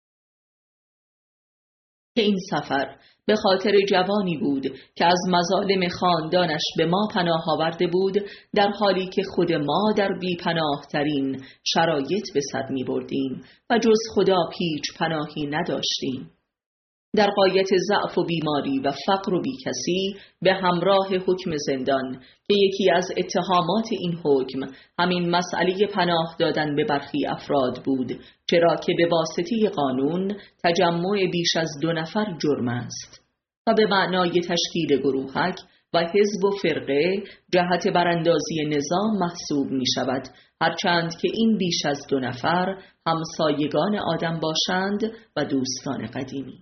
که این سفر به خاطر جوانی بود که از مظالم خاندانش به ما پناه آورده بود، در حالی که خود ما در بی‌پناه ترین شرایط به سر می بردیم و جز خدا هیچ پناهی نداشتیم. در غایت ضعف و بیماری و فقر و بیکسی به همراه حکم زندان که یکی از اتهامات این حکم همین مسئله پناه دادن به برخی افراد بود، چرا که به واسطه قانون تجمع بیش از 2 نفر جرم است و به معنای تشکیل گروهک و حزب و فرقه جهت براندازی نظام محسوب می شود، هرچند که این بیش از 2 نفر همسایگان آدم باشند و دوستان قدیمی.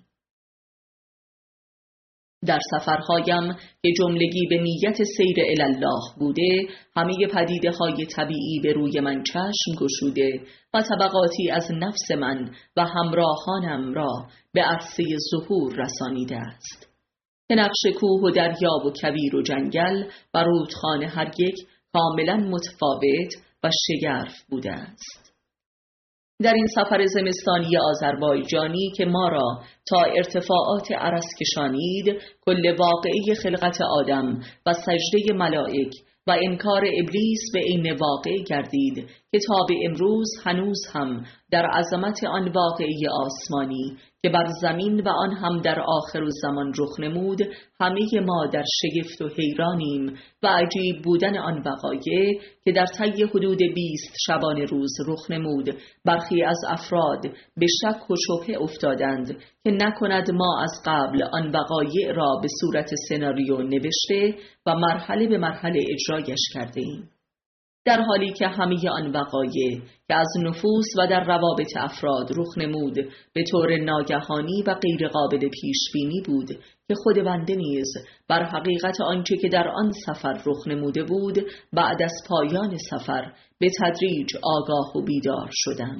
در سفرهایم که جملگی به نیت سیر الله بوده، همه پدیده‌های طبیعی به روی من چشم گشوده و طبقاتی از نفس من و همراهانم را به عرصه ظهور رسانیده است که نقش کوه و دریا و کویر و جنگل و رودخانه هر یک کاملا متفاوت و شگرف بوده است. در این سفر زمستانی آذربایجانی که ما را تا ارتفاعات ارس کشانید، کل واقعه خلقت آدم و سجده ملائک و انکار ابلیس به عین واقع گردید که تا به امروز هنوز هم در عظمت آن واقعه آسمانی که بر زمین و آن هم در آخر الزمان رخ نمود، همه ما در شگفت و حیرانیم و عجیب بودن آن وقایع که در طی حدود 20 شبانه روز رخ نمود. برخی از افراد به شک و شبهه افتادند که نکند ما از قبل آن وقایع را به صورت سناریو نوشته و مرحله به مرحله اجرایش کرده ایم، در حالی که همه آن وقایع که از نفوس و در روابط افراد رخ نمود به طور ناگهانی و غیر قابل پیش بینی بود که خود بنده نیز بر حقیقت آنچه که در آن سفر رخ نموده بود بعد از پایان سفر به تدریج آگاه و بیدار شدم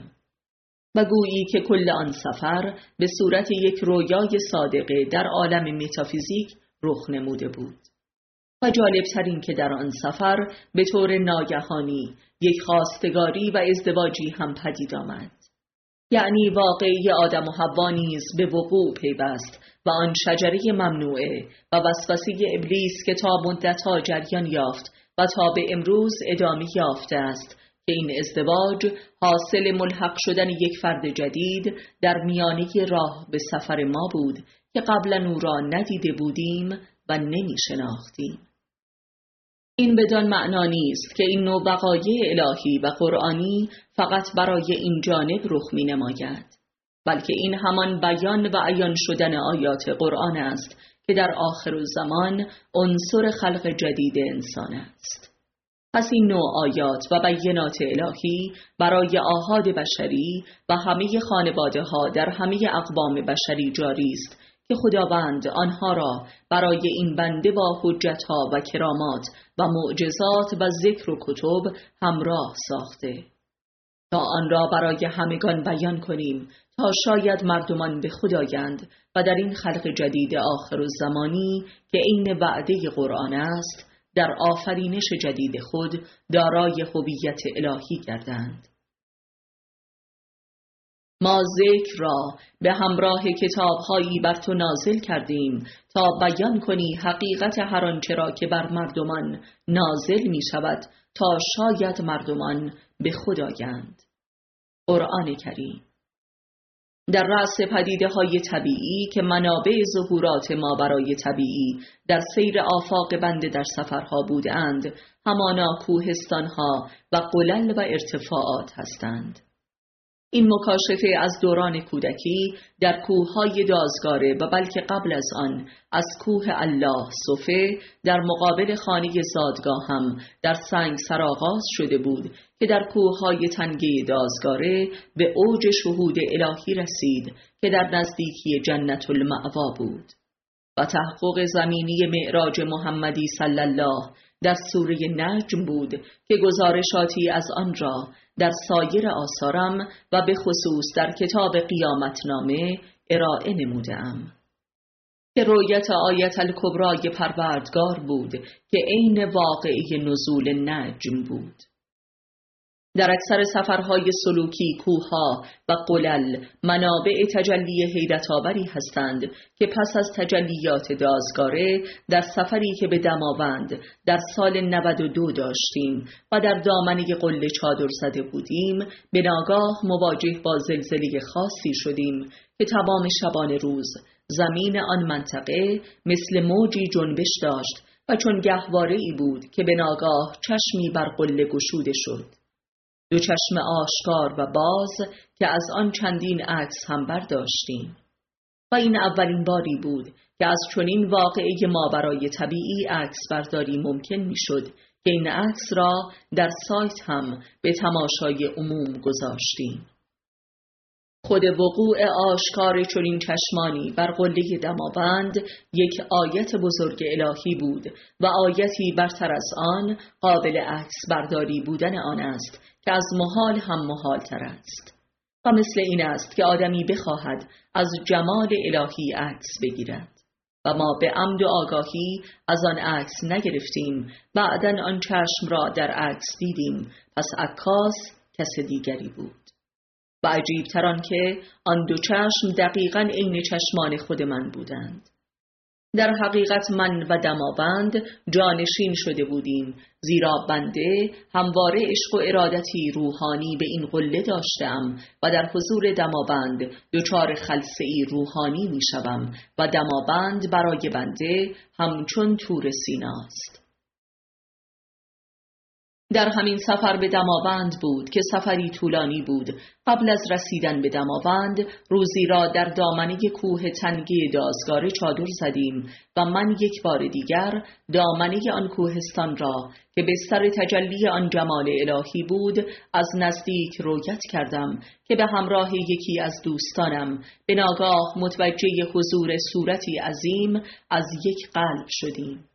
و گویی که کل آن سفر به صورت یک رویای صادقه در عالم متافیزیک رخ نموده بود. و جالبترین که در آن سفر به طور ناگهانی یک خواستگاری و ازدواجی هم پدید آمد، یعنی واقعی آدم و حوا نیز به وقوع پیوست و آن شجره ممنوعه و وسوسه ابلیس که تا مدت‌ها جریان یافت و تا به امروز ادامه یافته است که این ازدواج حاصل ملحق شدن یک فرد جدید در میانه راه به سفر ما بود که قبلا او را ندیده بودیم و نمی شناختیم. این بدان معنا نیست که این نوع وقایع الهی و قرآنی فقط برای این جانب رخ می نماید، بلکه این همان بیان و عیان شدن آیات قرآن است که در آخر الزمان عنصر خلق جدید انسان است. پس این نوع آیات و بینات الهی برای آحاد بشری و همه خانواده ها در همه اقوام بشری جاری است که خداوند آنها را برای این بنده با حجتها و کرامات و معجزات و ذکر و کتب همراه ساخته تا آن را برای همگان بیان کنیم تا شاید مردمان به خدایند و در این خلق جدید آخر الزمانی که عین وعده قرآن است در آفرینش جدید خود دارای هویت الهی گردند. ما ذکر را به همراه کتاب‌هایی بر تو نازل کردیم تا بیان کنی حقیقت هر آنچه را که بر مردمان نازل می شود تا شاید مردمان به خدایند. قرآن کریم در رأس پدیده‌های طبیعی که منابع ظهورات ما برای طبیعی در سیر آفاق بنده در سفرها بودند، همانا کوهستان‌ها و قلل و ارتفاعات هستند. این مکاشفه از دوران کودکی در کوههای دازگاره و بلکه قبل از آن از کوه الله صفه در مقابل خانه زادگاه هم در سنگسر آغاز شده بود که در کوههای تنگه دازگاره به اوج شهود الهی رسید که در نزدیکی جنت المأوا بود و تحقق زمینی معراج محمدی صلی الله در سوره نجم بود که گزارشاتی از آن را در سایر آثارم و به خصوص در کتاب قیامتنامه ارائه نمودم که رؤیت آیت الکبری پروردگار بود که عین واقعه نزول نجم بود. در اکثر سفرهای سلوکی کوهها و قلل منابع تجلی حیرت‌آوری هستند که پس از تجلیات دازگاره در سفری که به دماوند در سال 92 داشتیم و در دامنه قله چادر زده بودیم به ناگاه مواجه با زلزله خاصی شدیم که تمام شبانه روز زمین آن منطقه مثل موجی جنبش داشت و چون گهواره‌ای بود که به ناگاه چشمی بر قله گشوده شد. دو چشم آشکار و باز که از آن چندین عکس هم برداشتیم و این اولین باری بود که از چنین واقعه ماورای طبیعی عکس برداری ممکن می شد که این عکس را در سایت هم به تماشای عموم گذاشتیم. خود وقوع آشکار چنین چشمانی بر قله دماوند یک آیت بزرگ الهی بود و آیتی برتر از آن قابل عکس برداری بودن آن است که از محال هم محال تر است و مثل این است که آدمی بخواهد از جمال الهی عکس بگیرد و ما به عمد و آگاهی از آن عکس نگرفتیم، بعداً آن چشم را در عکس دیدیم، پس عکاس کس دیگری بود. و عجیب تر آن که آن دو چشم دقیقاً عین چشمان خود من بودند. در حقیقت من و دماوند جانشین شده بودیم، زیرا بنده همواره عشق و ارادتی روحانی به این قله داشتم و در حضور دماوند دچار خلسه‌ای روحانی می شوم و دماوند برای بنده همچون طور سیناست. در همین سفر به دماوند بود که سفری طولانی بود. قبل از رسیدن به دماوند روزی را در دامنه کوه تنگی دازگاره چادر زدیم و من یک بار دیگر دامنه آن کوهستان را که بستر تجلی آن جمال الهی بود از نزدیک رؤیت کردم که به همراه یکی از دوستانم به ناگاه متوجه حضور صورتی عظیم از یک قلب شدیم.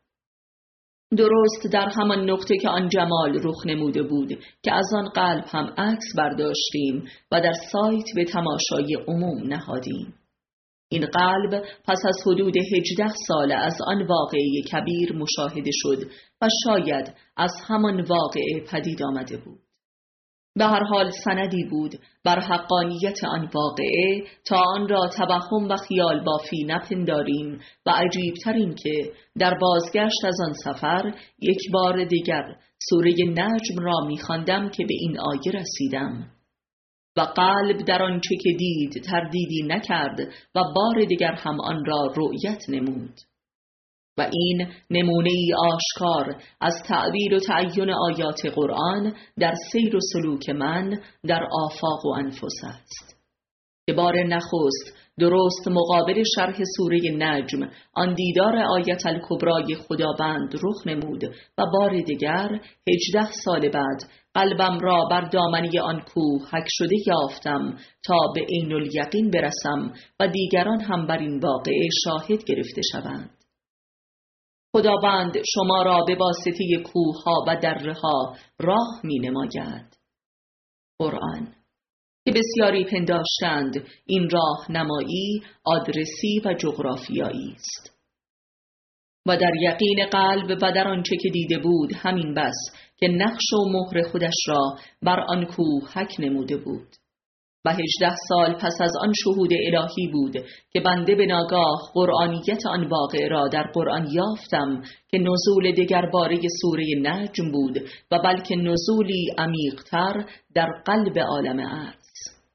درست در همان نقطه که آن جمال رخ نموده بود که از آن قلب هم عکس برداشتیم و در سایت به تماشای عموم نهادیم. این قلب پس از حدود 18 سال از آن واقعه کبیر مشاهده شد و شاید از همان واقعه پدید آمده بود. به هر حال سندی بود بر حقانیت آن واقعه تا آن را توهم و خیال بافی نپنداریم و عجیبتر این که در بازگشت از آن سفر یک بار دیگر سوره نجم را می‌خواندم که به این آیه رسیدم و قلب در آنچه که دید تردیدی نکرد و بار دیگر هم آن را رؤیت نمود. و این نمونه‌ای آشکار از تعبیر و تعیین آیات قرآن در سیر و سلوک من در آفاق و انفس است که بار نخست درست مقابل شرح سوره نجم آن دیدار آیت الکبری خداوند رخ نمود و بار دیگر 18 سال بعد قلبم را بر دامنه آن کوه حک شده یافتم تا به عین الیقین برسم و دیگران هم بر این واقعه شاهد گرفته شوند. خداوند شما را به واسطه کوه‌ها و دره‌ها راه می‌نماید. قرآن که بسیاری پنداشتند این راه نمایی آدرسی و جغرافیایی است و در یقین قلب و در آنچه که دیده بود همین بس که نقش و مهر خودش را بر آن کوه حک نموده بود. و 18 سال پس از آن شهود الهی بود که بنده به ناگاه قرآنیت آن واقعه را در قرآن یافتم که نزول دگرباره سوره نجم بود و بلکه نزولی عمیق‌تر در قلب عالم ارض.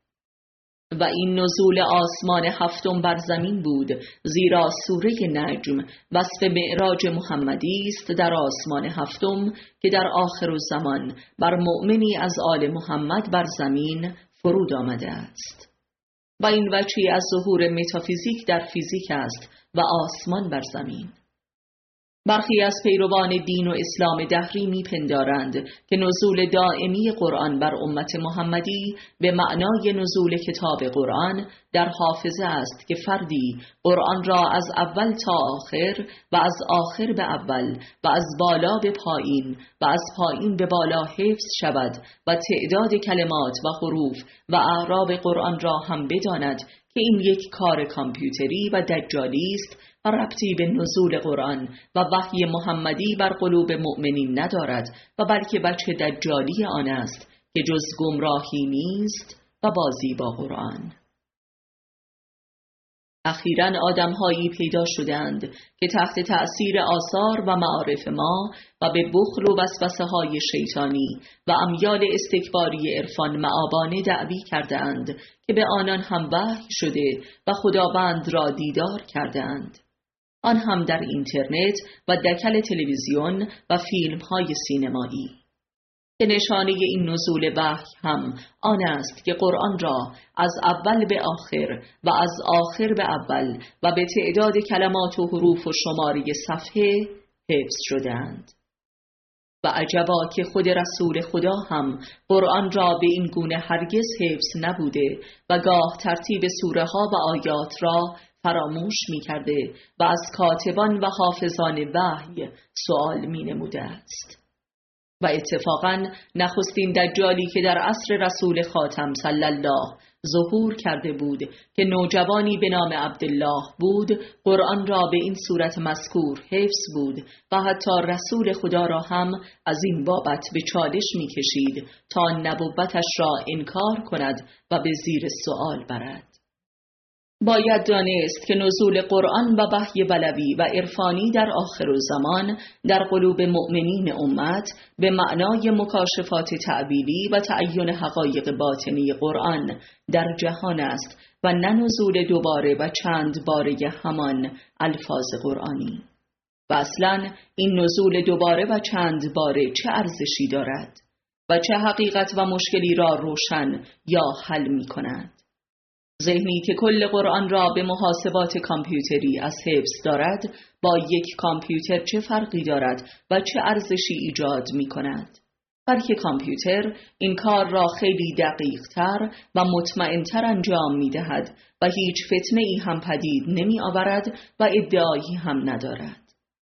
و این نزول آسمان هفتم بر زمین بود، زیرا سوره نجم وصف معراج محمدی است در آسمان هفتم که در آخر الزمان بر مؤمنی از آل محمد بر زمین فرود آمده است و این وجهی از ظهور متافیزیک در فیزیک است و آسمان بر زمین. برخی از پیروان دین و اسلام دهری میپندارند که نزول دائمی قرآن بر امت محمدی به معنای نزول کتاب قرآن در حافظه است که فردی قرآن را از اول تا آخر و از آخر به اول و از بالا به پایین و از پایین به بالا حفظ شود و تعداد کلمات و حروف و اعراب قرآن را هم بداند که این یک کار کامپیوتری و دجالی است و ربطی به نزول قرآن و وحی محمدی بر قلوب مؤمنین ندارد و بلکه وجه دجالی آن است که جز گمراهی نیست و بازی با قرآن. اخیراً آدم‌هایی پیدا شدند که تحت تأثیر آثار و معارف ما و به بخل و وسوسه‌های شیطانی و امیال استکباری عرفان مآبانه دعوی کردند که به آنان هم وحی شده و خداوند را دیدار کردند، آن هم در اینترنت و دکل تلویزیون و فیلم‌های سینمایی، که نشانه این نزول وحی هم آن است که قرآن را از اول به آخر و از آخر به اول و به تعداد کلمات و حروف و شماره صفحه حفظ شدند. و عجبا که خود رسول خدا هم قرآن را به این گونه هرگز حفظ نبوده و گاه ترتیب سوره ها و آیات را فراموش می کرده و از کاتبان و حافظان وحی سؤال می نموده است. و اتفاقاً نخستین دجالی که در عصر رسول خاتم صلی الله ظهور کرده بود که نوجوانی به نام عبدالله بود، قرآن را به این صورت مذکور حفظ بود و حتی رسول خدا را هم از این بابت به چالش می کشید تا نبوتش را انکار کند و به زیر سؤال برد. باید دانست که نزول قرآن و وحی بلوی و عرفانی در آخر الزمان در قلوب مؤمنین امت به معنای مکاشفات تعبیری و تعین حقایق باطنی قرآن در جهان است و نه نزول دوباره و چند باره همان الفاظ قرآنی. و اصلاً این نزول دوباره و چند باره چه ارزشی دارد و چه حقیقت و مشکلی را روشن یا حل می کند؟ ذهنی که کل قرآن را به محاسبات کامپیوتری از حفظ دارد با یک کامپیوتر چه فرقی دارد و چه ارزشی ایجاد می کند؟ بلکه کامپیوتر این کار را خیلی دقیق تر و مطمئن تر انجام می دهد و هیچ فتنه ای هم پدید نمی آورد و ادعایی هم ندارد.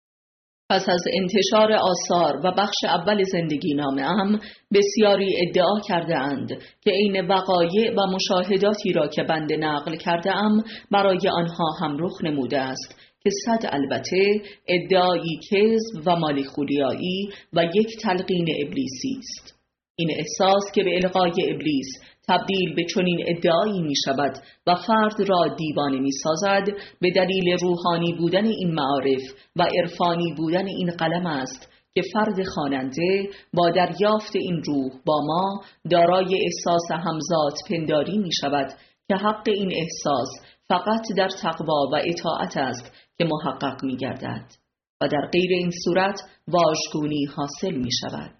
پس از انتشار آثار و بخش اول زندگی نامه ام بسیاری ادعا کرده اند که عین وقایع و مشاهداتی را که بنده نقل کرده ام برای آنها هم رخ نموده است که صد البته ادعایی کذب و مالیخولیایی و یک تلقین ابلیسی است. این احساس که به القای ابلیس تبدیل به چنین ادعایی می شود و فرد را دیوانه می سازد به دلیل روحانی بودن این معارف و عرفانی بودن این قلم است که فرد خواننده با دریافت این روح با ما دارای احساس همزاد پنداری می شود که حق این احساس فقط در تقوا و اطاعت است که محقق می گردد و در غیر این صورت واژگونی حاصل می شود.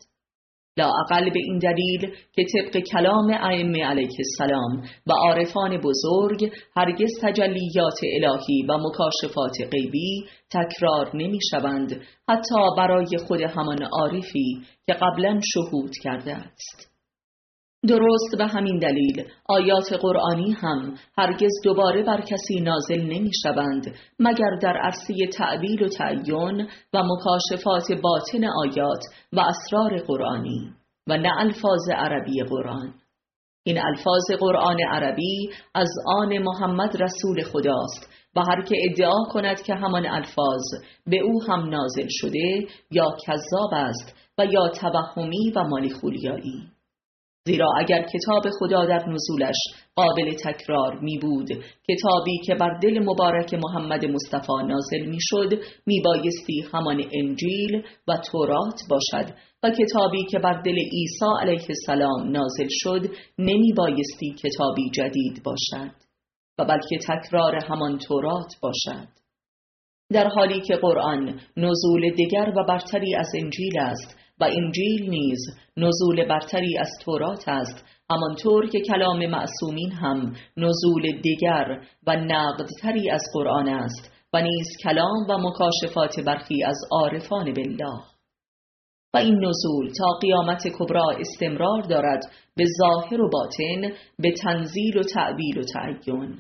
لااقل به این دلیل که طبق کلام ائمه علیه السلام و عارفان بزرگ هرگز تجلیات الهی و مکاشفات غیبی تکرار نمی شوند حتی برای خود همان عارفی که قبلا شهود کرده است. درست به همین دلیل آیات قرآنی هم هرگز دوباره بر کسی نازل نمی شوند مگر در عرصه تعبیل و تعین و مکاشفات باطن آیات و اسرار قرآنی و نه الفاظ عربی قرآن. این الفاظ قرآن عربی از آن محمد رسول خداست و هر که ادعا کند که همان الفاظ به او هم نازل شده یا کذاب است و یا توهمی و مالیخولیایی. زیرا اگر کتاب خدا در نزولش قابل تکرار می بود، کتابی که بر دل مبارک محمد مصطفی نازل می شد می بایستی همان انجیل و تورات باشد و کتابی که بر دل عیسی علیه السلام نازل شد نمی بایستی کتابی جدید باشد و بلکه تکرار همان تورات باشد. در حالی که قرآن نزول دیگر و برتری از انجیل است و انجیل نیز نزول برتری از تورات است، همانطور که کلام معصومین هم نزول دیگر و نقدتری از قرآن است و نیز کلام و مکاشفات برخی از عارفان بالله. و این نزول تا قیامت کبری استمرار دارد به ظاهر و باطن، به تنزیل و تعبیل و تعین.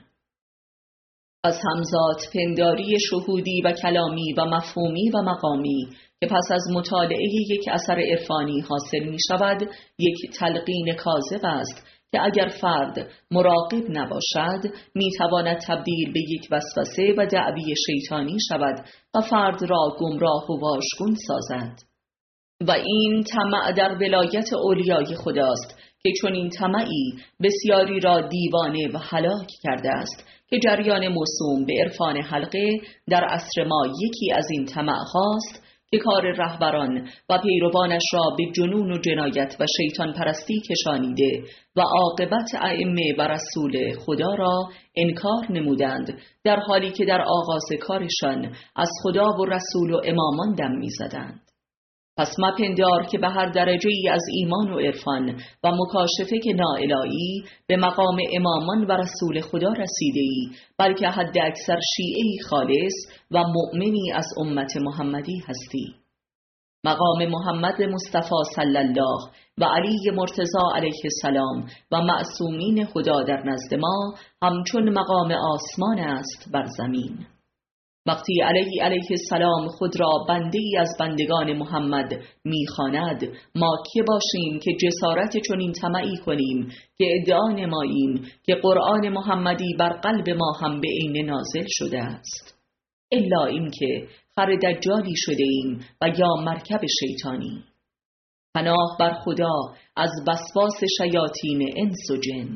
از همزاد پنداری شهودی و کلامی و مفهومی و مقامی که پس از مطالعه یک اثر عرفانی حاصل می شود، یک تلقین کاذب است که اگر فرد مراقب نباشد می تواند تبدیل به یک وسوسه و دعوی شیطانی شود و فرد را گمراه و واژگون سازد. و این طمع در ولایت اولیای خداست که چون این طمعی بسیاری را دیوانه و هلاک کرده است، که جریان موسوم به عرفان حلقه در عصر ما یکی از این طمع هاست که کار رهبران و پیروانش را به جنون و جنایت و شیطان پرستی کشانیده و عاقبت ائمه و رسول خدا را انکار نمودند، در حالی که در آغاز کارشان از خدا و رسول و امامان دم می‌زدند. پس مپندار که به هر درجه ای از ایمان و عرفان و مکاشفه که ناالهی به مقام امامان و رسول خدا رسیده ای، بلکه حد اکثر شیعه‌ای خالص و مؤمنی از امت محمدی هستی. مقام محمد مصطفی صلی الله و علی مرتضی علیه السلام و معصومین خدا در نزد ما همچون مقام آسمان است بر زمین. وقتی علیه السلام خود را بنده ای از بندگان محمد میخواند، ما که باشیم که جسارت چنین طمعی کنیم که ادعا نماییم که قرآن محمدی بر قلب ما هم به عین نازل شده است، الا اینکه خر دجالی شده ایم و یا مرکب شیطانی. پناه بر خدا از وسواس شیاطین انس و جن.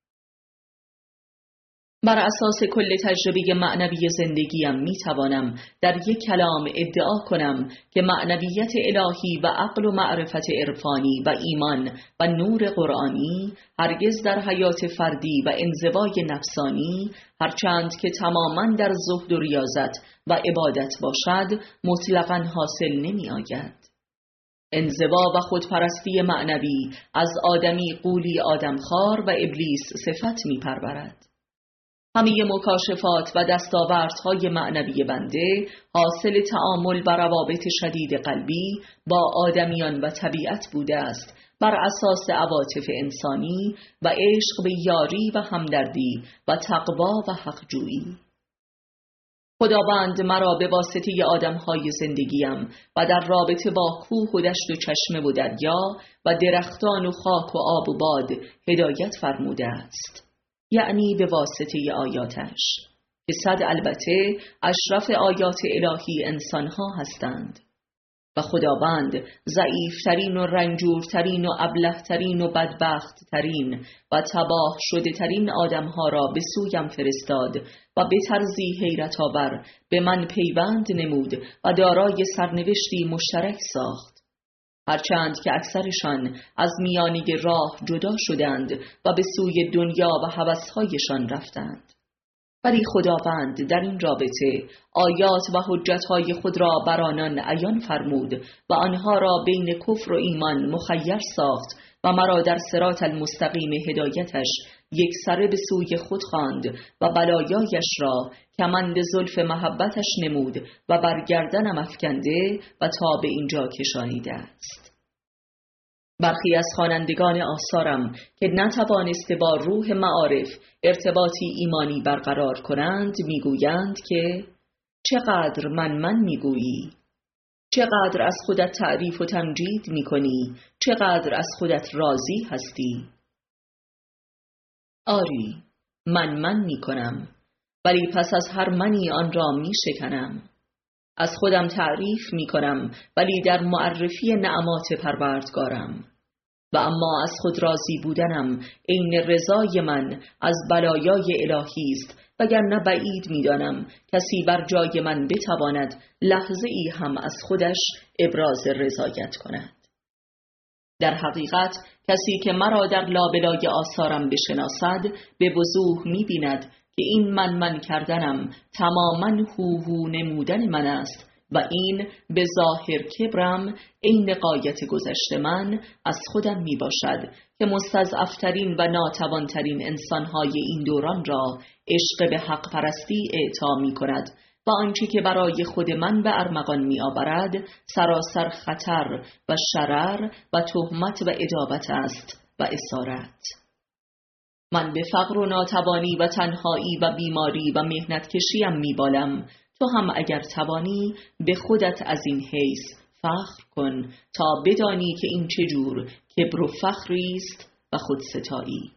بر اساس کل تجربه معنوی زندگیم می توانم در یک کلام ادعا کنم که معنویت الهی و عقل و معرفت عرفانی و ایمان و نور قرآنی هرگز در حیات فردی و انزوای نفسانی، هرچند که تماماً در زهد و ریاضت و عبادت باشد، مطلقاً حاصل نمی آید. انزوا و خودپرستی معنوی از آدمی غولی آدمخوار و ابلیس صفت می پرورد. همه مکاشفات و دستاوردهای معنوی بنده حاصل تعامل و روابط شدید قلبی با آدمیان و طبیعت بوده است، بر اساس عواطف انسانی و عشق به یاری و همدردی و تقوا و حقجویی. خداوند مرا به واسطه آدمهای زندگیم و در رابطه با کوه و دشت و چشمه و دریا و درختان و خاک و آب و باد هدایت فرموده است، یعنی به واسطه آیاتش که صد البته اشرف آیات الهی انسانها هستند. و خداوند ضعیفترین و رنجورترین و ابلهترین و بدبختترین و تباه شده ترین آدمها را به سویم فرستاد و به طرزی حیرت آور به من پیوند نمود و دارای سرنوشتی مشترک ساخت، هرچند که اکثرشان از میانه راه جدا شدند و به سوی دنیا و هوس‌هایشان رفتند. ولی خداوند در این رابطه آیات و حجتهای خود را بر آنان عیان فرمود و آنها را بین کفر و ایمان مخیر ساخت و مرا در صراط المستقیم هدایتش یک سره به سوی خود خواند و بلایایش را کمند زلف محبتش نمود و بر گردنم افکنده و تا به اینجا کشانیده است. برخی از خوانندگان آثارم که نتوانسته با روح معارف ارتباطی ایمانی برقرار کنند میگویند که چقدر من میگویی، چقدر از خودت تعریف و تمجید میکنی، چقدر از خودت راضی هستی. آری، من میکنم، ولی پس از هر منی آن را میشکنم. از خودم تعریف می کنم، ولی در معرفی نعمات پروردگارم. و اما از خود راضی بودنم عین رضای من از بلایای الهی است، وگرنه بعید می دانم کسی بر جای من بتواند لحظه ای هم از خودش ابراز رضایت کند. در حقیقت کسی که مرا در لابلای آثارم بشناسد به وضوح می بیند که این من کردنم تماماً هو نمودن من است و این به ظاهر کبرم عین غایت گذشت من از خودم می باشد که مستضعفترین و ناتوانترین انسانهای این دوران را عشق به حق پرستی اعطا می کند و آنچه که برای خود من به ارمغان می آورد سراسر خطر و شرر و تهمت و عداوت است و اسارت. من به فقر و ناتوانی و تنهایی و بیماری و مهنت کشیم می بالم. تو هم اگر توانی به خودت از این حیث فخر کن تا بدانی که این چجور کبر و فخری است و خودستایی.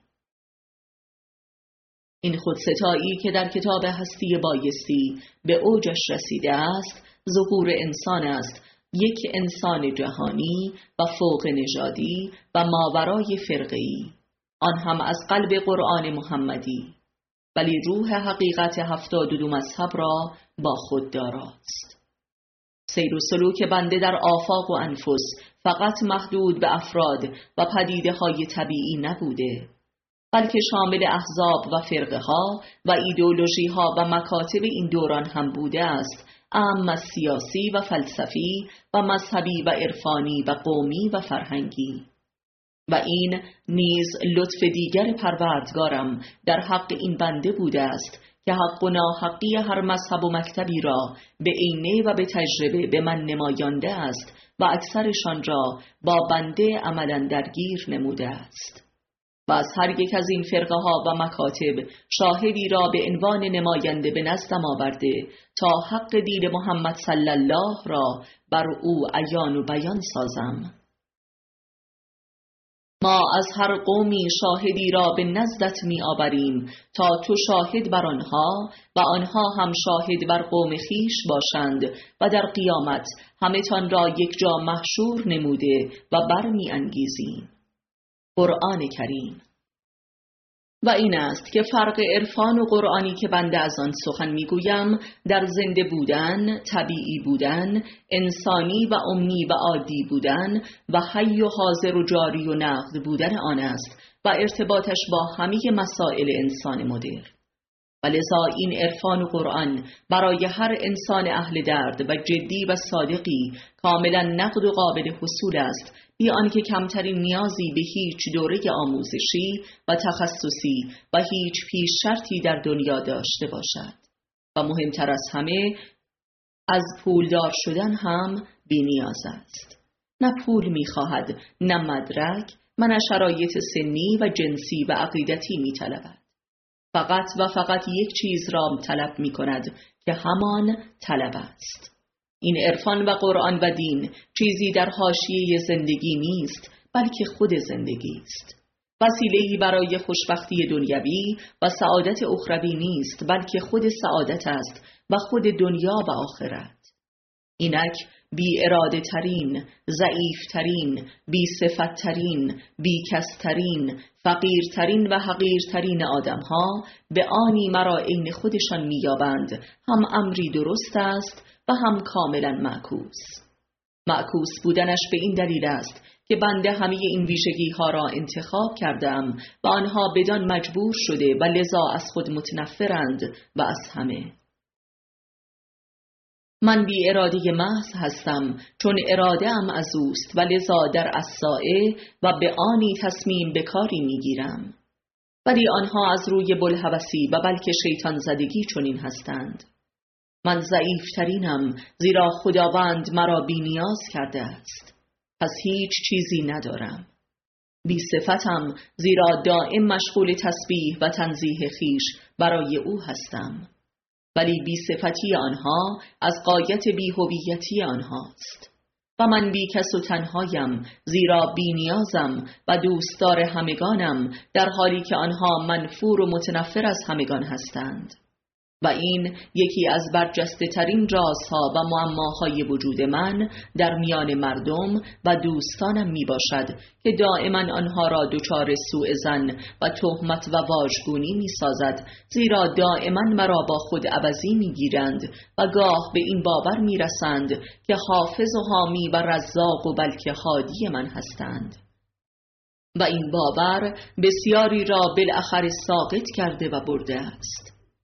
این خودستایی که در کتاب هستی بایستی به اوجش رسیده است ظهور انسان است، یک انسان جهانی و فوق نژادی و ماورای فرقه‌ای، آن هم از قلب قرآن محمدی، ولی روح حقیقت 72 مذهب را با خود داراست. سیر و سلوک بنده در آفاق و انفس فقط محدود به افراد و پدیده های طبیعی نبوده، بلکه شامل احزاب و فرقه ها و ایدئولوژی ها و مکاتب این دوران هم بوده است، اما سیاسی و فلسفی و مذهبی و عرفانی و قومی و فرهنگی. و این نیز لطف دیگر پروردگارم در حق این بنده بوده است که حق و ناحقی هر مذهب و مکتبی را به عینه و به تجربه به من نمایانده است و اکثرشان را با بنده عملاً درگیر نموده است و از هر یک از این فرقه ها و مکاتب شاهدی را به عنوان نماینده به نزدم آورده تا حق دین محمد صلی الله را بر او عیان و بیان سازم. ما از هر قومی شاهدی را به نزدت می آوریم تا تو شاهد بر آنها و آنها هم شاهد بر قوم خیش باشند و در قیامت همه تان را یک جا محشور نموده و برمی انگیزیم. قرآن کریم. و این است که فرق عرفان و قرآنی که بنده از آن سخن میگویم در زنده بودن، طبیعی بودن، انسانی و امنی و عادی بودن و حی و حاضر و جاری و نقد بودن آن است و ارتباطش با همه مسائل انسان مدرن. و لذا این عرفان و قرآن برای هر انسان اهل درد و جدی و صادقی کاملا نقد و قابل حصول است، بی آنکه کمترین نیازی به هیچ دوره آموزشی و تخصصی و هیچ پیش شرطی در دنیا داشته باشد. و مهمتر از همه از پولدار شدن هم بی نیاز است. نه پول می خواهد، نه مدرک، نه شرایط سنی و جنسی و عقیدتی می طلبد. فقط و فقط یک چیز را طلب می کند که همان طلب است. این عرفان و قرآن و دین چیزی در حاشیه زندگی نیست، بلکه خود زندگی است. وسیله‌ای برای خوشبختی دنیوی و سعادت اخروی نیست، بلکه خود سعادت است و خود دنیا و آخرت. اینک بی اراده ترین، ضعیف ترین، بی صفت ترین، بی کس ترین، فقیر ترین و حقیر ترین آدم ها به آنی مرا عین خودشان میابند هم امری درست است و هم کاملا معکوس. معکوس بودنش به این دلیل است که بنده همه این ویژگی ها را انتخاب کردم و آنها بدان مجبور شده و لذا از خود متنفرند و از همه. من بی اراده محض هستم چون اراده ام از اوست و لذا در اساعه و به آنی تصمیم به کاری میگیرم. ولی آنها از روی بلهوسی و بلکه شیطان زدگی چنین هستند. من ضعیف ترینم زیرا خداوند مرا بی نیاز کرده است، پس هیچ چیزی ندارم. بی صفتم زیرا دائم مشغول تسبیح و تنزیه خیش برای او هستم، ولی بی صفتی آنها از غایت بی هویتی آنهاست. و من بی کس و تنهایم زیرا بی نیازم و دوستدار همگانم در حالی که آنها منفور و متنفر از همگان هستند. و این یکی از برجسته ترین رازها و معماهای وجود من در میان مردم و دوستانم می باشد که دائما آنها را دچار سوء ظن و تهمت و واژگونی می سازد، زیرا دائما مرا با خود عوضی می گیرند و گاه به این باور می رسند که حافظ و حامی و رزاق و بلکه هادی من هستند. و این باور بسیاری را بالاخره ساقط کرده و برده است.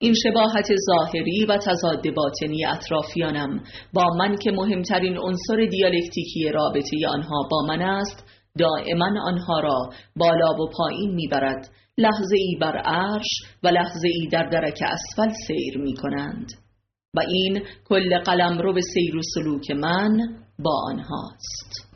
این شباهت ظاهری و تضاد باطنی اطرافیانم با من که مهمترین عنصر دیالکتیکی رابطه آنها با من است، دائما آنها را بالا و پایین میبرد، لحظه ای بر عرش و لحظه ای در درک اسفل سیر می کنند و این کل قلمرو به سیر و سلوک من با آنهاست.